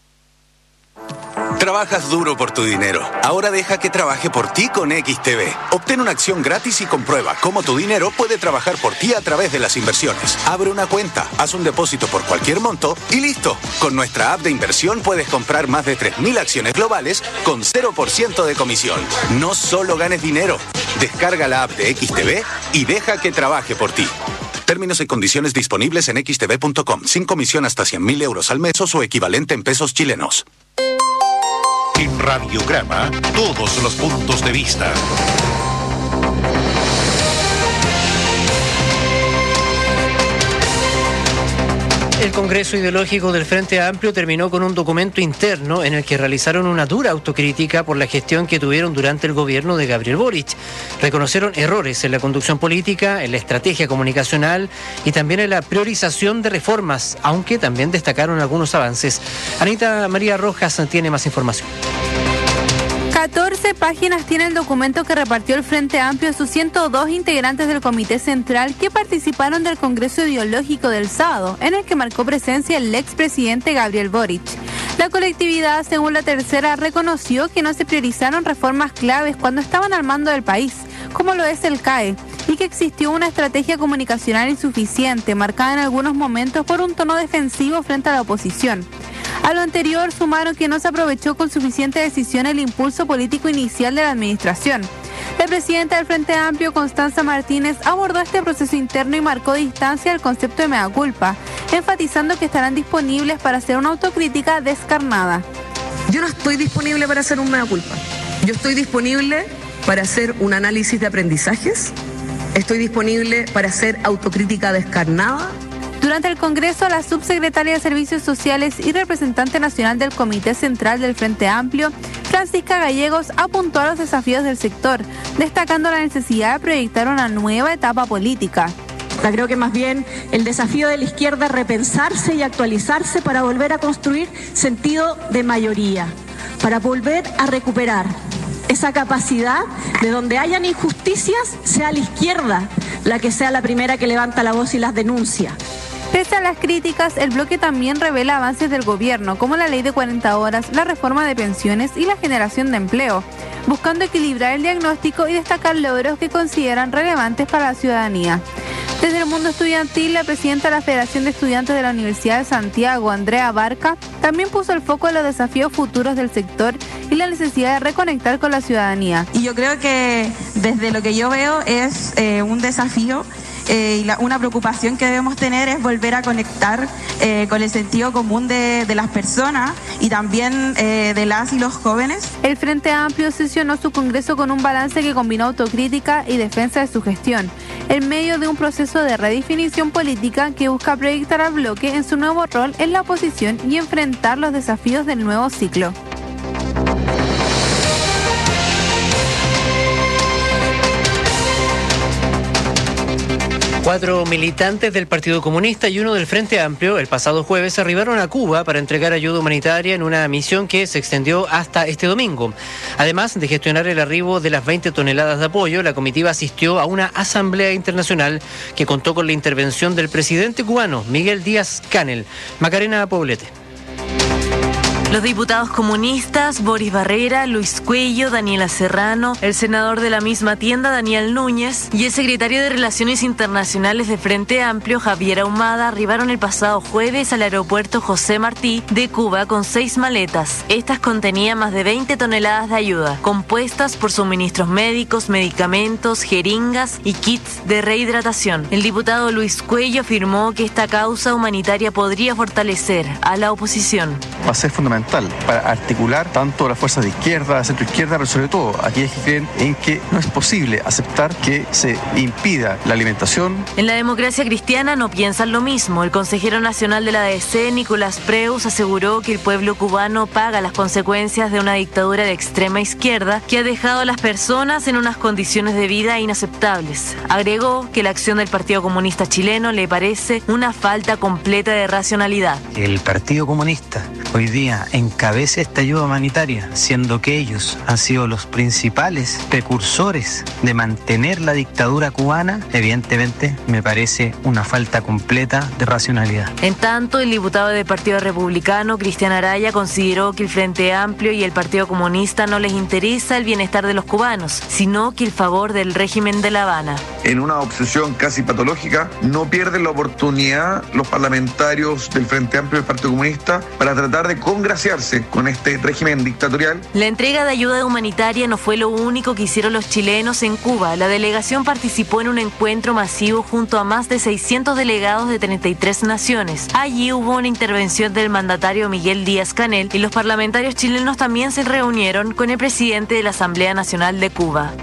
Trabajas duro por tu dinero. Ahora deja que trabaje por ti con X T B. Obtén una acción gratis y comprueba cómo tu dinero puede trabajar por ti a través de las inversiones. Abre una cuenta, haz un depósito por cualquier monto y listo. Con nuestra app de inversión puedes comprar más de tres mil acciones globales con cero por ciento de comisión. No solo ganes dinero. Descarga la app de X T B y deja que trabaje por ti. Términos y condiciones disponibles en x t b punto com. Sin comisión hasta cien mil euros al mes o su equivalente en pesos chilenos. En Radiograma, todos los puntos de vista. El Congreso Ideológico del Frente Amplio terminó con un documento interno en el que realizaron una dura autocrítica por la gestión que tuvieron durante el gobierno de Gabriel Boric. Reconocieron errores en la conducción política, en la estrategia comunicacional y también en la priorización de reformas, aunque también destacaron algunos avances. Anita María Rojas tiene más información. catorce páginas tiene el documento que repartió el Frente Amplio a sus ciento dos integrantes del Comité Central que participaron del Congreso Ideológico del sábado, en el que marcó presencia el expresidente Gabriel Boric. La colectividad, según la tercera, reconoció que no se priorizaron reformas claves cuando estaban al mando del país, como lo es el C A E, y que existió una estrategia comunicacional insuficiente, marcada en algunos momentos por un tono defensivo frente a la oposición. A lo anterior sumaron que no se aprovechó con suficiente decisión el impulso político inicial de la administración. La presidenta del Frente Amplio, Constanza Martínez, abordó este proceso interno y marcó distancia al concepto de mea culpa, enfatizando que estarán disponibles para hacer una autocrítica descarnada. Yo no estoy disponible para hacer un mea culpa. Yo estoy disponible para hacer un análisis de aprendizajes. Estoy disponible para hacer autocrítica descarnada. Durante el Congreso, la subsecretaria de Servicios Sociales y representante nacional del Comité Central del Frente Amplio, Francisca Gallegos, apuntó a los desafíos del sector, destacando la necesidad de proyectar una nueva etapa política. Creo que más bien el desafío de la izquierda es repensarse y actualizarse para volver a construir sentido de mayoría, para volver a recuperar esa capacidad de donde hayan injusticias, sea la izquierda la que sea la primera que levanta la voz y las denuncia. Pese a las críticas, el bloque también revela avances del gobierno, como la ley de cuarenta horas, la reforma de pensiones y la generación de empleo, buscando equilibrar el diagnóstico y destacar logros que consideran relevantes para la ciudadanía. Desde el mundo estudiantil, la presidenta de la Federación de Estudiantes de la Universidad de Santiago, Andrea Barca, también puso el foco en los desafíos futuros del sector y la necesidad de reconectar con la ciudadanía. Y yo creo que desde lo que yo veo es eh, un desafío eh, y la, una preocupación que debemos tener es volver a conectar eh, con el sentido común de, de las personas y también eh, de las y los jóvenes. El Frente Amplio sesionó su congreso con un balance que combinó autocrítica y defensa de su gestión, en medio de un proceso de redefinición política que busca proyectar al bloque en su nuevo rol en la oposición y enfrentar los desafíos del nuevo ciclo. Cuatro militantes del Partido Comunista y uno del Frente Amplio el pasado jueves arribaron a Cuba para entregar ayuda humanitaria en una misión que se extendió hasta este domingo. Además de gestionar el arribo de las veinte toneladas de apoyo, la comitiva asistió a una asamblea internacional que contó con la intervención del presidente cubano, Miguel Díaz-Canel. Macarena Poblete. Los diputados comunistas Boris Barrera, Luis Cuello, Daniela Serrano, el senador de la misma tienda Daniel Núñez y el secretario de Relaciones Internacionales de Frente Amplio Javier Ahumada arribaron el pasado jueves al aeropuerto José Martí de Cuba con seis maletas. Estas contenían más de veinte toneladas de ayuda, compuestas por suministros médicos, medicamentos, jeringas y kits de rehidratación. El diputado Luis Cuello afirmó que esta causa humanitaria podría fortalecer a la oposición. Va a ser fundamental para articular tanto las fuerzas de izquierda, centro izquierda, pero sobre todo aquellas que creen en que no es posible aceptar que se impida la alimentación. En la democracia cristiana no piensan lo mismo. El consejero nacional de la A D C, Nicolás Preus, aseguró que el pueblo cubano paga las consecuencias de una dictadura de extrema izquierda que ha dejado a las personas en unas condiciones de vida inaceptables. Agregó que la acción del Partido Comunista chileno le parece una falta completa de racionalidad. El Partido Comunista hoy día encabece esta ayuda humanitaria, siendo que ellos han sido los principales precursores de mantener la dictadura cubana, evidentemente me parece una falta completa de racionalidad. En tanto, el diputado del Partido Republicano, Cristian Araya, consideró que el Frente Amplio y el Partido Comunista no les interesa el bienestar de los cubanos, sino que el favor del régimen de La Habana. En una obsesión casi patológica, no pierden la oportunidad los parlamentarios del Frente Amplio y del Partido Comunista para tratar de congraciarse con este régimen dictatorial. La entrega de ayuda humanitaria no fue lo único que hicieron los chilenos en Cuba. La delegación participó en un encuentro masivo junto a más de seiscientos delegados de treinta y tres naciones. Allí hubo una intervención del mandatario Miguel Díaz-Canel y los parlamentarios chilenos también se reunieron con el presidente de la Asamblea Nacional de Cuba.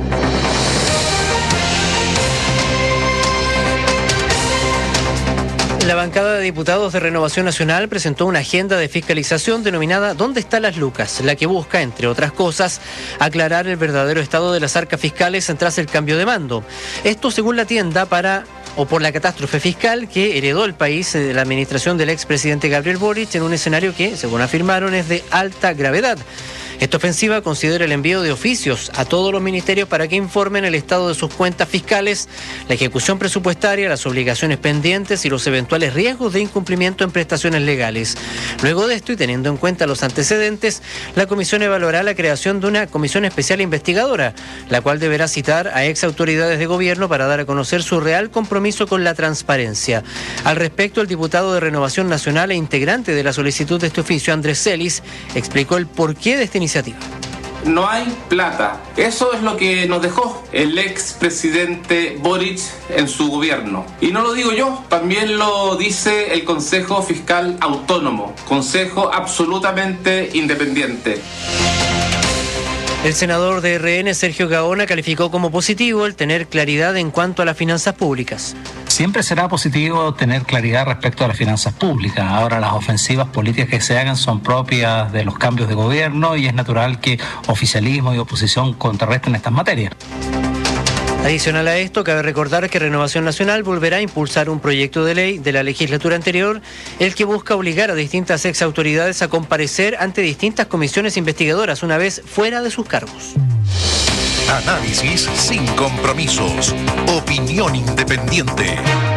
La bancada de diputados de Renovación Nacional presentó una agenda de fiscalización denominada ¿Dónde están las lucas?, la que busca, entre otras cosas, aclarar el verdadero estado de las arcas fiscales tras el cambio de mando. Esto según la tienda para o por la catástrofe fiscal que heredó el país de la administración del expresidente Gabriel Boric en un escenario que, según afirmaron, es de alta gravedad. Esta ofensiva considera el envío de oficios a todos los ministerios para que informen el estado de sus cuentas fiscales, la ejecución presupuestaria, las obligaciones pendientes y los eventuales riesgos de incumplimiento en prestaciones legales. Luego de esto y teniendo en cuenta los antecedentes, la comisión evaluará la creación de una comisión especial investigadora, la cual deberá citar a ex autoridades de gobierno para dar a conocer su real compromiso con la transparencia. Al respecto, el diputado de Renovación Nacional e integrante de la solicitud de este oficio, Andrés Celis, explicó el porqué de esta iniciativa. No hay plata. Eso es lo que nos dejó el expresidente Boric en su gobierno. Y no lo digo yo, también lo dice el Consejo Fiscal Autónomo, consejo absolutamente independiente. El senador de R N, Sergio Gaona, calificó como positivo el tener claridad en cuanto a las finanzas públicas. Siempre será positivo tener claridad respecto a las finanzas públicas. Ahora las ofensivas políticas que se hagan son propias de los cambios de gobierno y es natural que oficialismo y oposición contrarresten estas materias. Adicional a esto, cabe recordar que Renovación Nacional volverá a impulsar un proyecto de ley de la legislatura anterior, el que busca obligar a distintas exautoridades a comparecer ante distintas comisiones investigadoras una vez fuera de sus cargos. Análisis sin compromisos. Opinión independiente.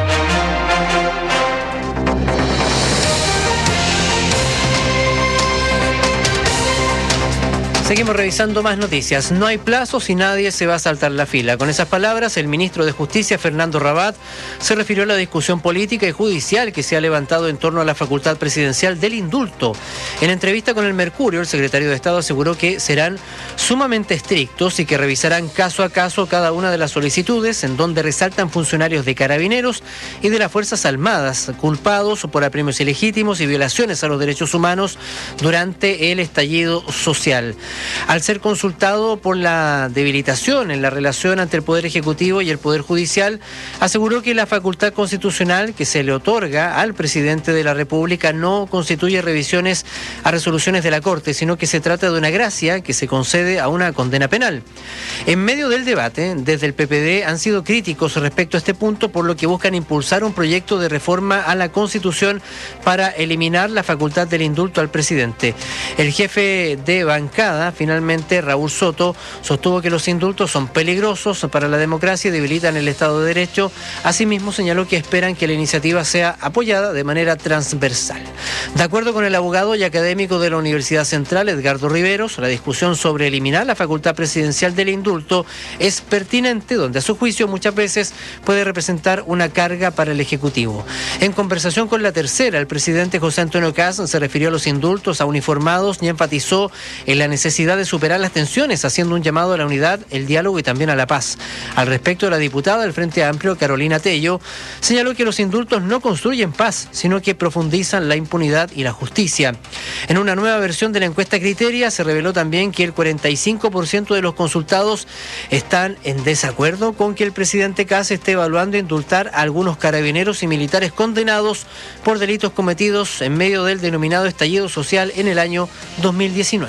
Seguimos revisando más noticias. No hay plazos y nadie se va a saltar la fila. Con esas palabras, el ministro de Justicia, Fernando Rabat, se refirió a la discusión política y judicial que se ha levantado en torno a la facultad presidencial del indulto. En entrevista con el Mercurio, el secretario de Estado aseguró que serán sumamente estrictos y que revisarán caso a caso cada una de las solicitudes, en donde resaltan funcionarios de Carabineros y de las Fuerzas Armadas culpados por apremios ilegítimos y violaciones a los derechos humanos durante el estallido social. Al ser consultado por la debilitación en la relación entre el Poder Ejecutivo y el Poder Judicial, aseguró que la facultad constitucional que se le otorga al presidente de la República no constituye revisiones a resoluciones de la Corte, sino que se trata de una gracia que se concede a una condena penal. En medio del debate, desde el P P D han sido críticos respecto a este punto, por lo que buscan impulsar un proyecto de reforma a la Constitución para eliminar la facultad del indulto al presidente. El jefe de bancada, finalmente, Raúl Soto, sostuvo que los indultos son peligrosos para la democracia y debilitan el Estado de Derecho. Asimismo, señaló que esperan que la iniciativa sea apoyada de manera transversal. De acuerdo con el abogado y académico de la Universidad Central, Edgardo Riveros, la discusión sobre eliminar la facultad presidencial del indulto es pertinente, donde a su juicio muchas veces puede representar una carga para el Ejecutivo. En conversación con La Tercera, el presidente José Antonio Kast se refirió a los indultos a uniformados y enfatizó en la necesidad de superar las tensiones, haciendo un llamado a la unidad, el diálogo y también a la paz. Al respecto, la diputada del Frente Amplio, Carolina Tello, señaló que los indultos no construyen paz, sino que profundizan la impunidad y la justicia. En una nueva versión de la encuesta Criteria se reveló también que el cuarenta y cinco por ciento de los consultados están en desacuerdo con que el presidente Kast esté evaluando indultar a algunos carabineros y militares condenados por delitos cometidos en medio del denominado estallido social en el año dos mil diecinueve.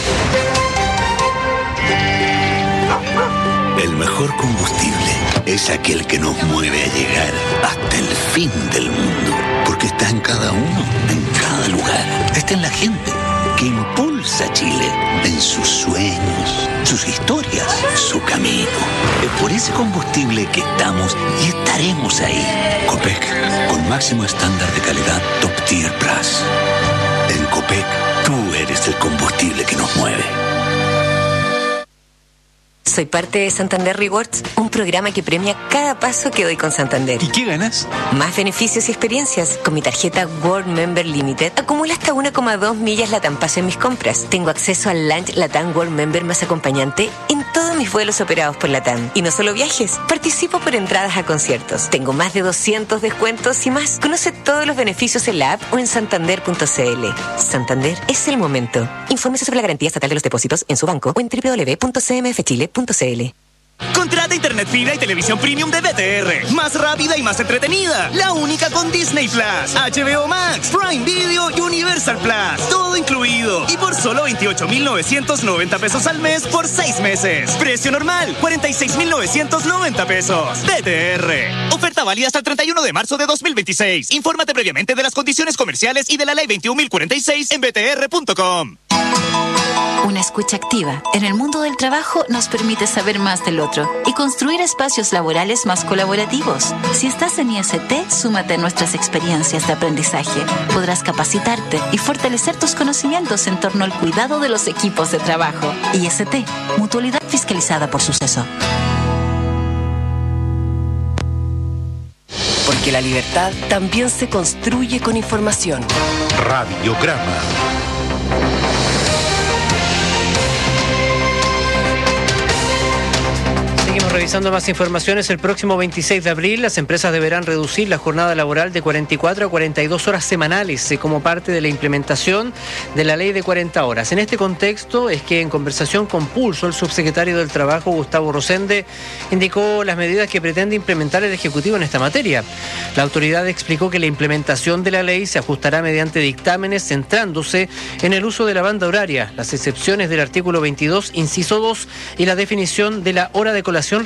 El mejor combustible es aquel que nos mueve a llegar hasta el fin del mundo, porque está en cada uno, en cada lugar. Está en la gente que impulsa a Chile, en sus sueños, sus historias, su camino. Es por ese combustible que estamos y estaremos ahí. Copec, con máximo estándar de calidad Top Tier Plus. En Copec, tú eres el combustible que nos mueve. Soy parte de Santander Rewards, un programa que premia cada paso que doy con Santander. ¿Y qué ganas? Más beneficios y experiencias. Con mi tarjeta World Member Limited acumulo hasta una coma dos millas Latam Paso en mis compras. Tengo acceso al Lunch Latam World Member más acompañante en todos mis vuelos operados por Latam. Y no solo viajes, participo por entradas a conciertos. Tengo más de doscientos descuentos y más. Conoce todos los beneficios en la app o en santander punto c l. Santander es el momento. Infórmese sobre la garantía estatal de los depósitos en su banco o en doble u doble u doble u punto c m f chile punto c l. Contrata internet fibra y televisión premium de B T R. Más rápida y más entretenida. La única con Disney Plus, H B O Max, Prime Video y Universal Plus. Todo incluido. Y por solo veintiocho mil novecientos noventa pesos al mes por seis meses. Precio normal, cuarenta y seis mil novecientos noventa pesos. B T R. Oferta válida hasta el treinta y uno de marzo de dos mil veintiséis. Infórmate previamente de las condiciones comerciales y de la ley veintiún mil cuarenta y seis en b t r punto com. Una escucha activa en el mundo del trabajo nos permite saber más del otro y construir espacios laborales más colaborativos. Si estás en I S T, súmate a nuestras experiencias de aprendizaje. Podrás capacitarte y fortalecer tus conocimientos en torno al cuidado de los equipos de trabajo. I S T, mutualidad fiscalizada por Suceso. Porque la libertad también se construye con información. Radiograma. Seguimos revisando más informaciones. El próximo veintiséis de abril las empresas deberán reducir la jornada laboral de cuarenta y cuatro a cuarenta y dos horas semanales como parte de la implementación de la ley de cuarenta horas. En este contexto es que en conversación con Pulso, el subsecretario del Trabajo, Gustavo Rosende, indicó las medidas que pretende implementar el Ejecutivo en esta materia. La autoridad explicó que la implementación de la ley se ajustará mediante dictámenes centrándose en el uso de la banda horaria, las excepciones del artículo veintidós, inciso dos y la definición de la hora de colación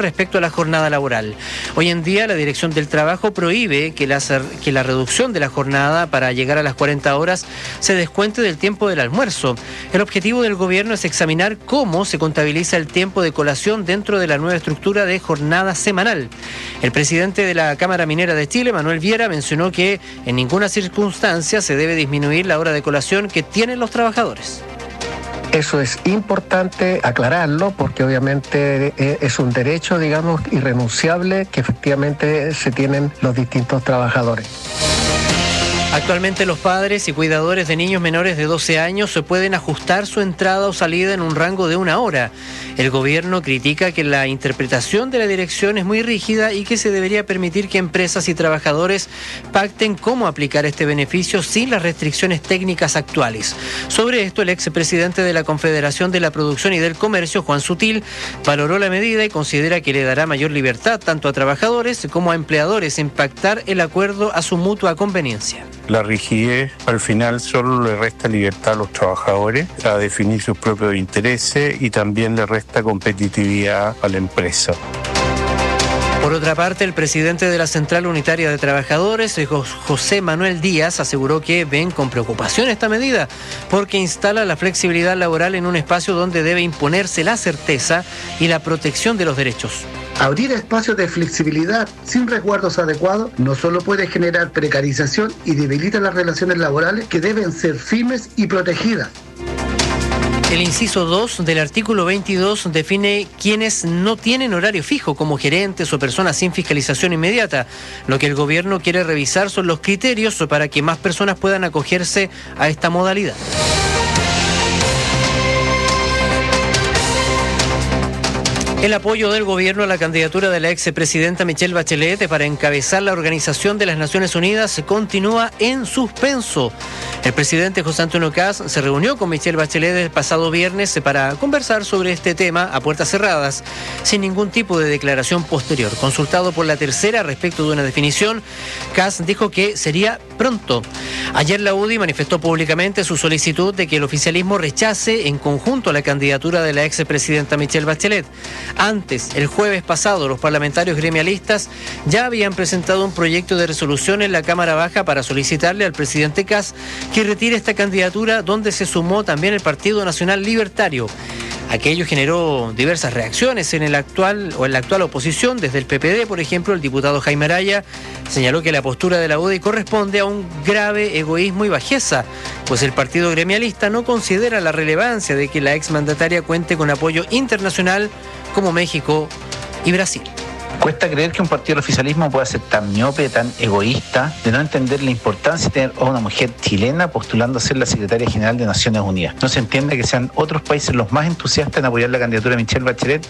respecto a la jornada laboral. Hoy en día la Dirección del Trabajo prohíbe que la, que la reducción de la jornada para llegar a las cuarenta horas se descuente del tiempo del almuerzo. El objetivo del gobierno es examinar cómo se contabiliza el tiempo de colación dentro de la nueva estructura de jornada semanal. El presidente de la Cámara Minera de Chile, Manuel Viera, mencionó que en ninguna circunstancia se debe disminuir la hora de colación que tienen los trabajadores. Eso es importante aclararlo porque obviamente es un derecho, digamos, irrenunciable que efectivamente se tienen los distintos trabajadores. Actualmente los padres y cuidadores de niños menores de doce años se pueden ajustar su entrada o salida en un rango de una hora. El gobierno critica que la interpretación de la dirección es muy rígida y que se debería permitir que empresas y trabajadores pacten cómo aplicar este beneficio sin las restricciones técnicas actuales. Sobre esto, el expresidente de la Confederación de la Producción y del Comercio, Juan Sutil, valoró la medida y considera que le dará mayor libertad tanto a trabajadores como a empleadores en pactar el acuerdo a su mutua conveniencia. La rigidez al final solo le resta libertad a los trabajadores a definir sus propios intereses y también le resta competitividad a la empresa. Por otra parte, el presidente de la Central Unitaria de Trabajadores, José Manuel Díaz, aseguró que ven con preocupación esta medida porque instala la flexibilidad laboral en un espacio donde debe imponerse la certeza y la protección de los derechos. Abrir espacios de flexibilidad sin resguardos adecuados no solo puede generar precarización y debilita las relaciones laborales que deben ser firmes y protegidas. El inciso dos del artículo veintidós define quienes no tienen horario fijo como gerentes o personas sin fiscalización inmediata. Lo que el gobierno quiere revisar son los criterios para que más personas puedan acogerse a esta modalidad. El apoyo del gobierno a la candidatura de la expresidenta Michelle Bachelet para encabezar la Organización de las Naciones Unidas continúa en suspenso. El presidente José Antonio Kast se reunió con Michelle Bachelet el pasado viernes para conversar sobre este tema a puertas cerradas, sin ningún tipo de declaración posterior. Consultado por La Tercera respecto de una definición, Kast dijo que sería pronto. Ayer la U D I manifestó públicamente su solicitud de que el oficialismo rechace en conjunto la candidatura de la expresidenta Michelle Bachelet. Antes, el jueves pasado, los parlamentarios gremialistas ya habían presentado un proyecto de resolución en la Cámara Baja para solicitarle al presidente Kast que retire esta candidatura, donde se sumó también el Partido Nacional Libertario. Aquello generó diversas reacciones en el actual o en la actual oposición. Desde el P P D, por ejemplo, el diputado Jaime Araya señaló que la postura de la U D I corresponde a un grave egoísmo y bajeza, pues el partido gremialista no considera la relevancia de que la exmandataria cuente con apoyo internacional como México y Brasil. Cuesta creer que un partido del oficialismo pueda ser tan miope, tan egoísta, de no entender la importancia de tener a una mujer chilena postulando a ser la secretaria general de Naciones Unidas. ¿No se entiende que sean otros países los más entusiastas en apoyar la candidatura de Michelle Bachelet?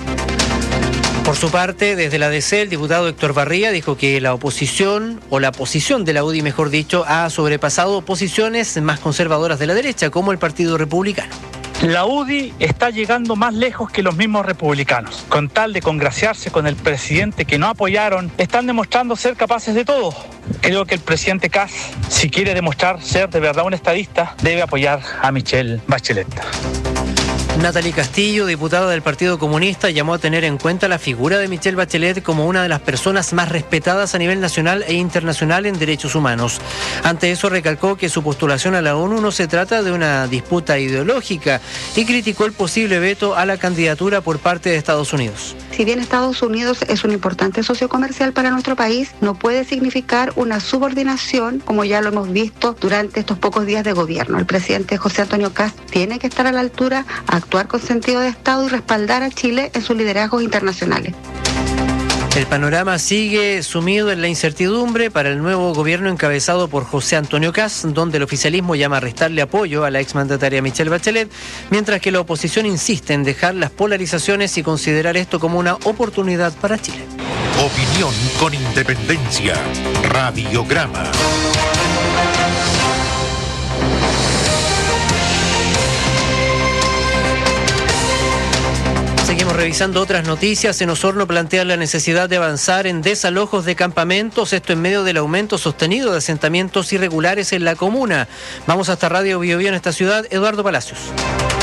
Por su parte, desde la D C, el diputado Héctor Barría dijo que la oposición, o la posición de la U D I, mejor dicho, ha sobrepasado posiciones más conservadoras de la derecha, como el Partido Republicano. La U D I está llegando más lejos que los mismos republicanos. Con tal de congraciarse con el presidente que no apoyaron, están demostrando ser capaces de todo. Creo que el presidente Kast, si quiere demostrar ser de verdad un estadista, debe apoyar a Michelle Bachelet. Natalie Castillo, diputada del Partido Comunista, llamó a tener en cuenta la figura de Michelle Bachelet como una de las personas más respetadas a nivel nacional e internacional en derechos humanos. Ante eso, recalcó que su postulación a la ONU no se trata de una disputa ideológica y criticó el posible veto a la candidatura por parte de Estados Unidos. Si bien Estados Unidos es un importante socio comercial para nuestro país, no puede significar una subordinación, como ya lo hemos visto durante estos pocos días de gobierno. El presidente José Antonio Kast tiene que estar a la altura, actuar con sentido de Estado y respaldar a Chile en sus liderazgos internacionales. El panorama sigue sumido en la incertidumbre para el nuevo gobierno encabezado por José Antonio Kast, donde el oficialismo llama a restarle apoyo a la exmandataria Michelle Bachelet, mientras que la oposición insiste en dejar las polarizaciones y considerar esto como una oportunidad para Chile. Opinión con independencia. Radiograma. Seguimos revisando otras noticias. En Osorno plantean la necesidad de avanzar en desalojos de campamentos, esto en medio del aumento sostenido de asentamientos irregulares en la comuna. Vamos hasta Radio Biobío en esta ciudad. Eduardo Palacios.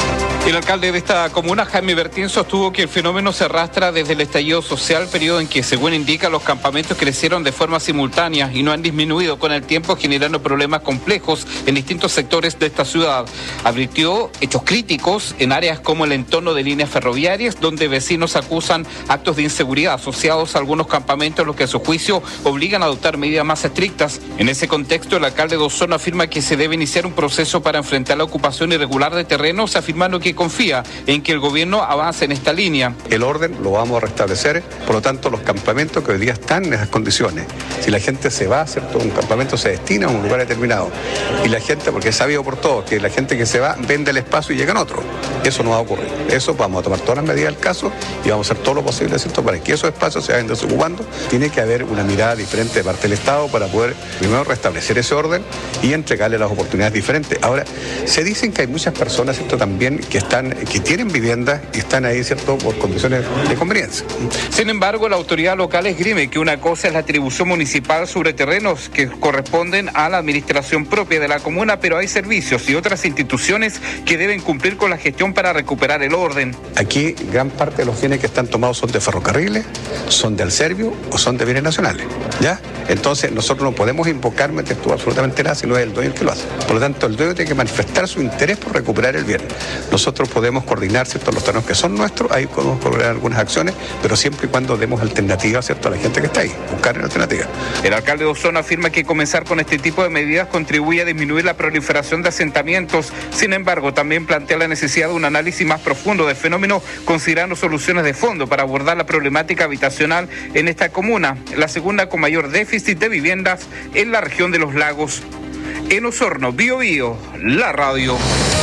El alcalde de esta comuna, Jaime Bertín, sostuvo que el fenómeno se arrastra desde el estallido social, periodo en que, según indica, los campamentos crecieron de forma simultánea y no han disminuido con el tiempo, generando problemas complejos en distintos sectores de esta ciudad. Advirtió hechos críticos en áreas como el entorno de líneas ferroviarias, donde vecinos acusan actos de inseguridad asociados a algunos campamentos, los que a su juicio obligan a adoptar medidas más estrictas. En ese contexto, el alcalde de Osorno afirma que se debe iniciar un proceso para enfrentar la ocupación irregular de terrenos, afirmando que confía en que el gobierno avance en esta línea. El orden lo vamos a restablecer, por lo tanto los campamentos que hoy día están en esas condiciones, si la gente se va, ¿cierto? Un campamento se destina a un lugar determinado y la gente, porque es sabido por todos que la gente que se va vende el espacio y llega en otro, eso no va a ocurrir. Eso vamos a tomar todas las medidas del caso y vamos a hacer todo lo posible, ¿cierto? Para que esos espacios se vayan desocupando. Tiene que haber una mirada diferente de parte del Estado para poder primero restablecer ese orden y entregarle las oportunidades diferentes. Ahora, se dicen que hay muchas personas, ¿cierto? También que están, que tienen viviendas y están ahí, ¿cierto?, por condiciones de conveniencia. Sin embargo, la autoridad local esgrime que una cosa es la atribución municipal sobre terrenos que corresponden a la administración propia de la comuna, pero hay servicios y otras instituciones que deben cumplir con la gestión para recuperar el orden. Aquí gran parte de los bienes que están tomados son de ferrocarriles, son del Servio o son de bienes nacionales, ¿ya? Entonces nosotros no podemos invocar tú absolutamente nada si no es el dueño el que lo hace. Por lo tanto, el dueño tiene que manifestar su interés por recuperar el bien. Nosotros podemos coordinar, ¿cierto?, los terrenos que son nuestros, ahí podemos coordinar algunas acciones, pero siempre y cuando demos alternativas, ¿cierto?, a la gente que está ahí, buscar alternativas. El alcalde de Osorno afirma que comenzar con este tipo de medidas contribuye a disminuir la proliferación de asentamientos. Sin embargo, también plantea la necesidad de un análisis más profundo del fenómeno, considerando soluciones de fondo para abordar la problemática habitacional en esta comuna, la segunda con mayor déficit de viviendas en la región de los lagos. En Osorno, Bío Bío, la radio.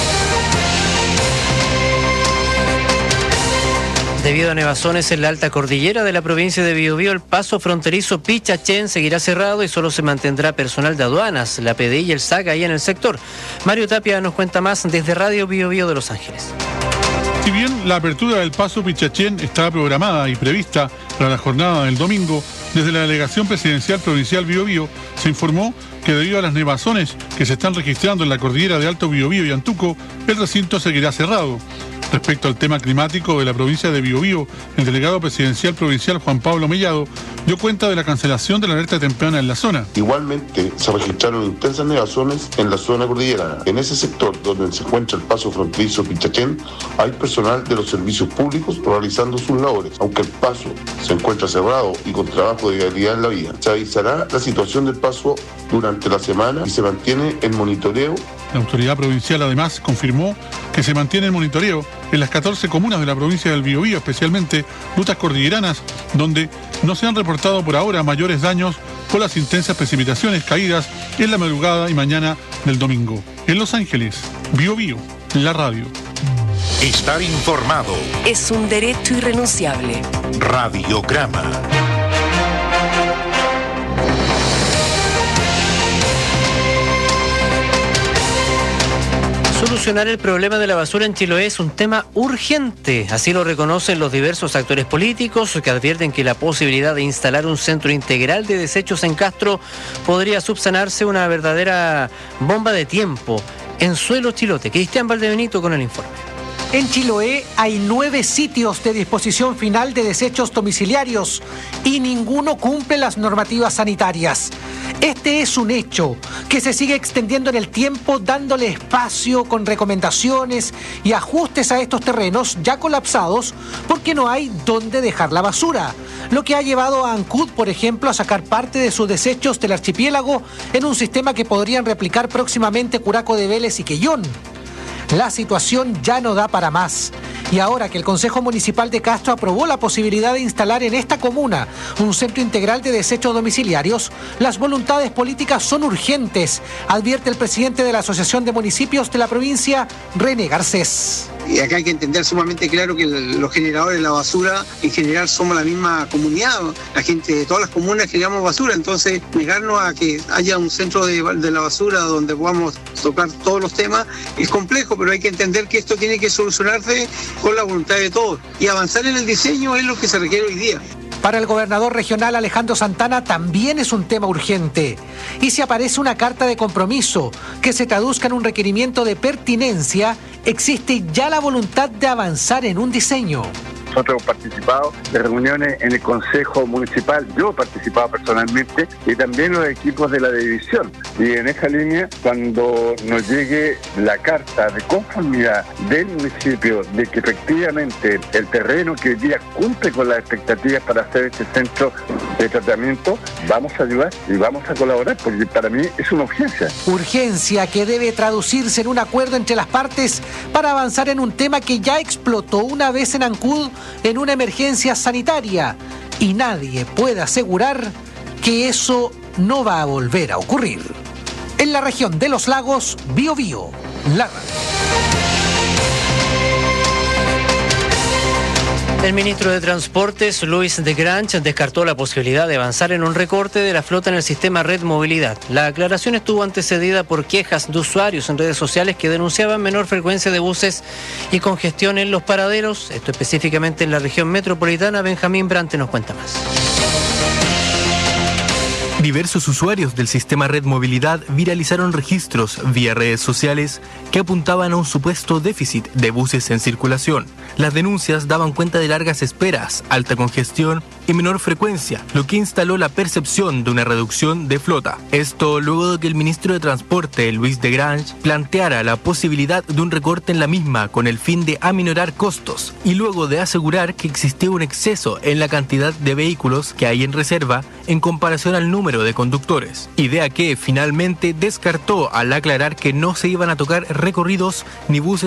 Debido a nevazones en la alta cordillera de la provincia de Biobío, el paso fronterizo Pichachén seguirá cerrado y solo se mantendrá personal de aduanas, la P D I y el S A C ahí en el sector. Mario Tapia nos cuenta más desde Radio Biobío de Los Ángeles. Si bien la apertura del paso Pichachén estaba programada y prevista para la jornada del domingo, desde la Delegación Presidencial Provincial Biobío se informó que debido a las nevazones que se están registrando en la cordillera de Alto Biobío y Antuco, el recinto seguirá cerrado. Respecto al tema climático de la provincia de Biobío, el delegado presidencial provincial Juan Pablo Mellado dio cuenta de la cancelación de la alerta temprana en la zona. Igualmente se registraron intensas nevazones en la zona cordillerana. En ese sector donde se encuentra el paso fronterizo Pichachén, hay personal de los servicios públicos realizando sus labores. Aunque el paso se encuentra cerrado y con trabajo de vialidad en la vía, se avisará la situación del paso durante la semana y se mantiene el monitoreo. La autoridad provincial además confirmó que se mantiene el monitoreo en las catorce comunas de la provincia del Biobío, especialmente rutas cordilleranas, donde no se han reportado por ahora mayores daños por las intensas precipitaciones caídas en la madrugada y mañana del domingo. En Los Ángeles, Biobío, la radio. Estar informado es un derecho irrenunciable. Radiograma. Solucionar el problema de la basura en Chiloé es un tema urgente, así lo reconocen los diversos actores políticos que advierten que la posibilidad de instalar un centro integral de desechos en Castro podría subsanarse una verdadera bomba de tiempo en suelo chilote. Cristian Valdebenito con el informe. En Chiloé hay nueve sitios de disposición final de desechos domiciliarios y ninguno cumple las normativas sanitarias. Este es un hecho que se sigue extendiendo en el tiempo, dándole espacio con recomendaciones y ajustes a estos terrenos ya colapsados porque no hay dónde dejar la basura, lo que ha llevado a Ancud, por ejemplo, a sacar parte de sus desechos del archipiélago en un sistema que podrían replicar próximamente Curaco de Vélez y Quellón. La situación ya no da para más. Y ahora que el Consejo Municipal de Castro aprobó la posibilidad de instalar en esta comuna un centro integral de desechos domiciliarios, las voluntades políticas son urgentes, advierte el presidente de la Asociación de Municipios de la provincia, René Garcés. Y acá hay que entender sumamente claro que los generadores de la basura en general somos la misma comunidad, la gente de todas las comunas generamos basura, entonces negarnos a que haya un centro de, de la basura donde podamos tocar todos los temas es complejo, pero hay que entender que esto tiene que solucionarse con la voluntad de todos y avanzar en el diseño es lo que se requiere hoy día. Para el gobernador regional Alejandro Santana también es un tema urgente. Y si aparece una carta de compromiso que se traduzca en un requerimiento de pertinencia, existe ya la voluntad de avanzar en un diseño. Nosotros hemos participado de reuniones en el Consejo Municipal, yo he participado personalmente, y también los equipos de la división. Y en esa línea, cuando nos llegue la carta de conformidad del municipio de que efectivamente el terreno que hoy día cumple con las expectativas para hacer este centro de tratamiento, vamos a ayudar y vamos a colaborar, porque para mí es una urgencia. Urgencia que debe traducirse en un acuerdo entre las partes para avanzar en un tema que ya explotó una vez en Ancud en una emergencia sanitaria, y nadie puede asegurar que eso no va a volver a ocurrir. En la región de Los Lagos, Bío Bío, la radio. El ministro de Transportes, Luis de Grange, descartó la posibilidad de avanzar en un recorte de la flota en el sistema Red Movilidad. La aclaración estuvo antecedida por quejas de usuarios en redes sociales que denunciaban menor frecuencia de buses y congestión en los paraderos, esto específicamente en la región metropolitana. Benjamín Brante nos cuenta más. Diversos usuarios del sistema Red Movilidad viralizaron registros vía redes sociales que apuntaban a un supuesto déficit de buses en circulación. Las denuncias daban cuenta de largas esperas, alta congestión y menor frecuencia, lo que instaló la percepción de una reducción de flota. Esto luego de que el ministro de Transporte, Luis de Grange, planteara la posibilidad de un recorte en la misma con el fin de aminorar costos, y luego de asegurar que existía un exceso en la cantidad de vehículos que hay en reserva en comparación al número de conductores, idea que finalmente descartó al aclarar que no se iban a tocar recorridos ni buses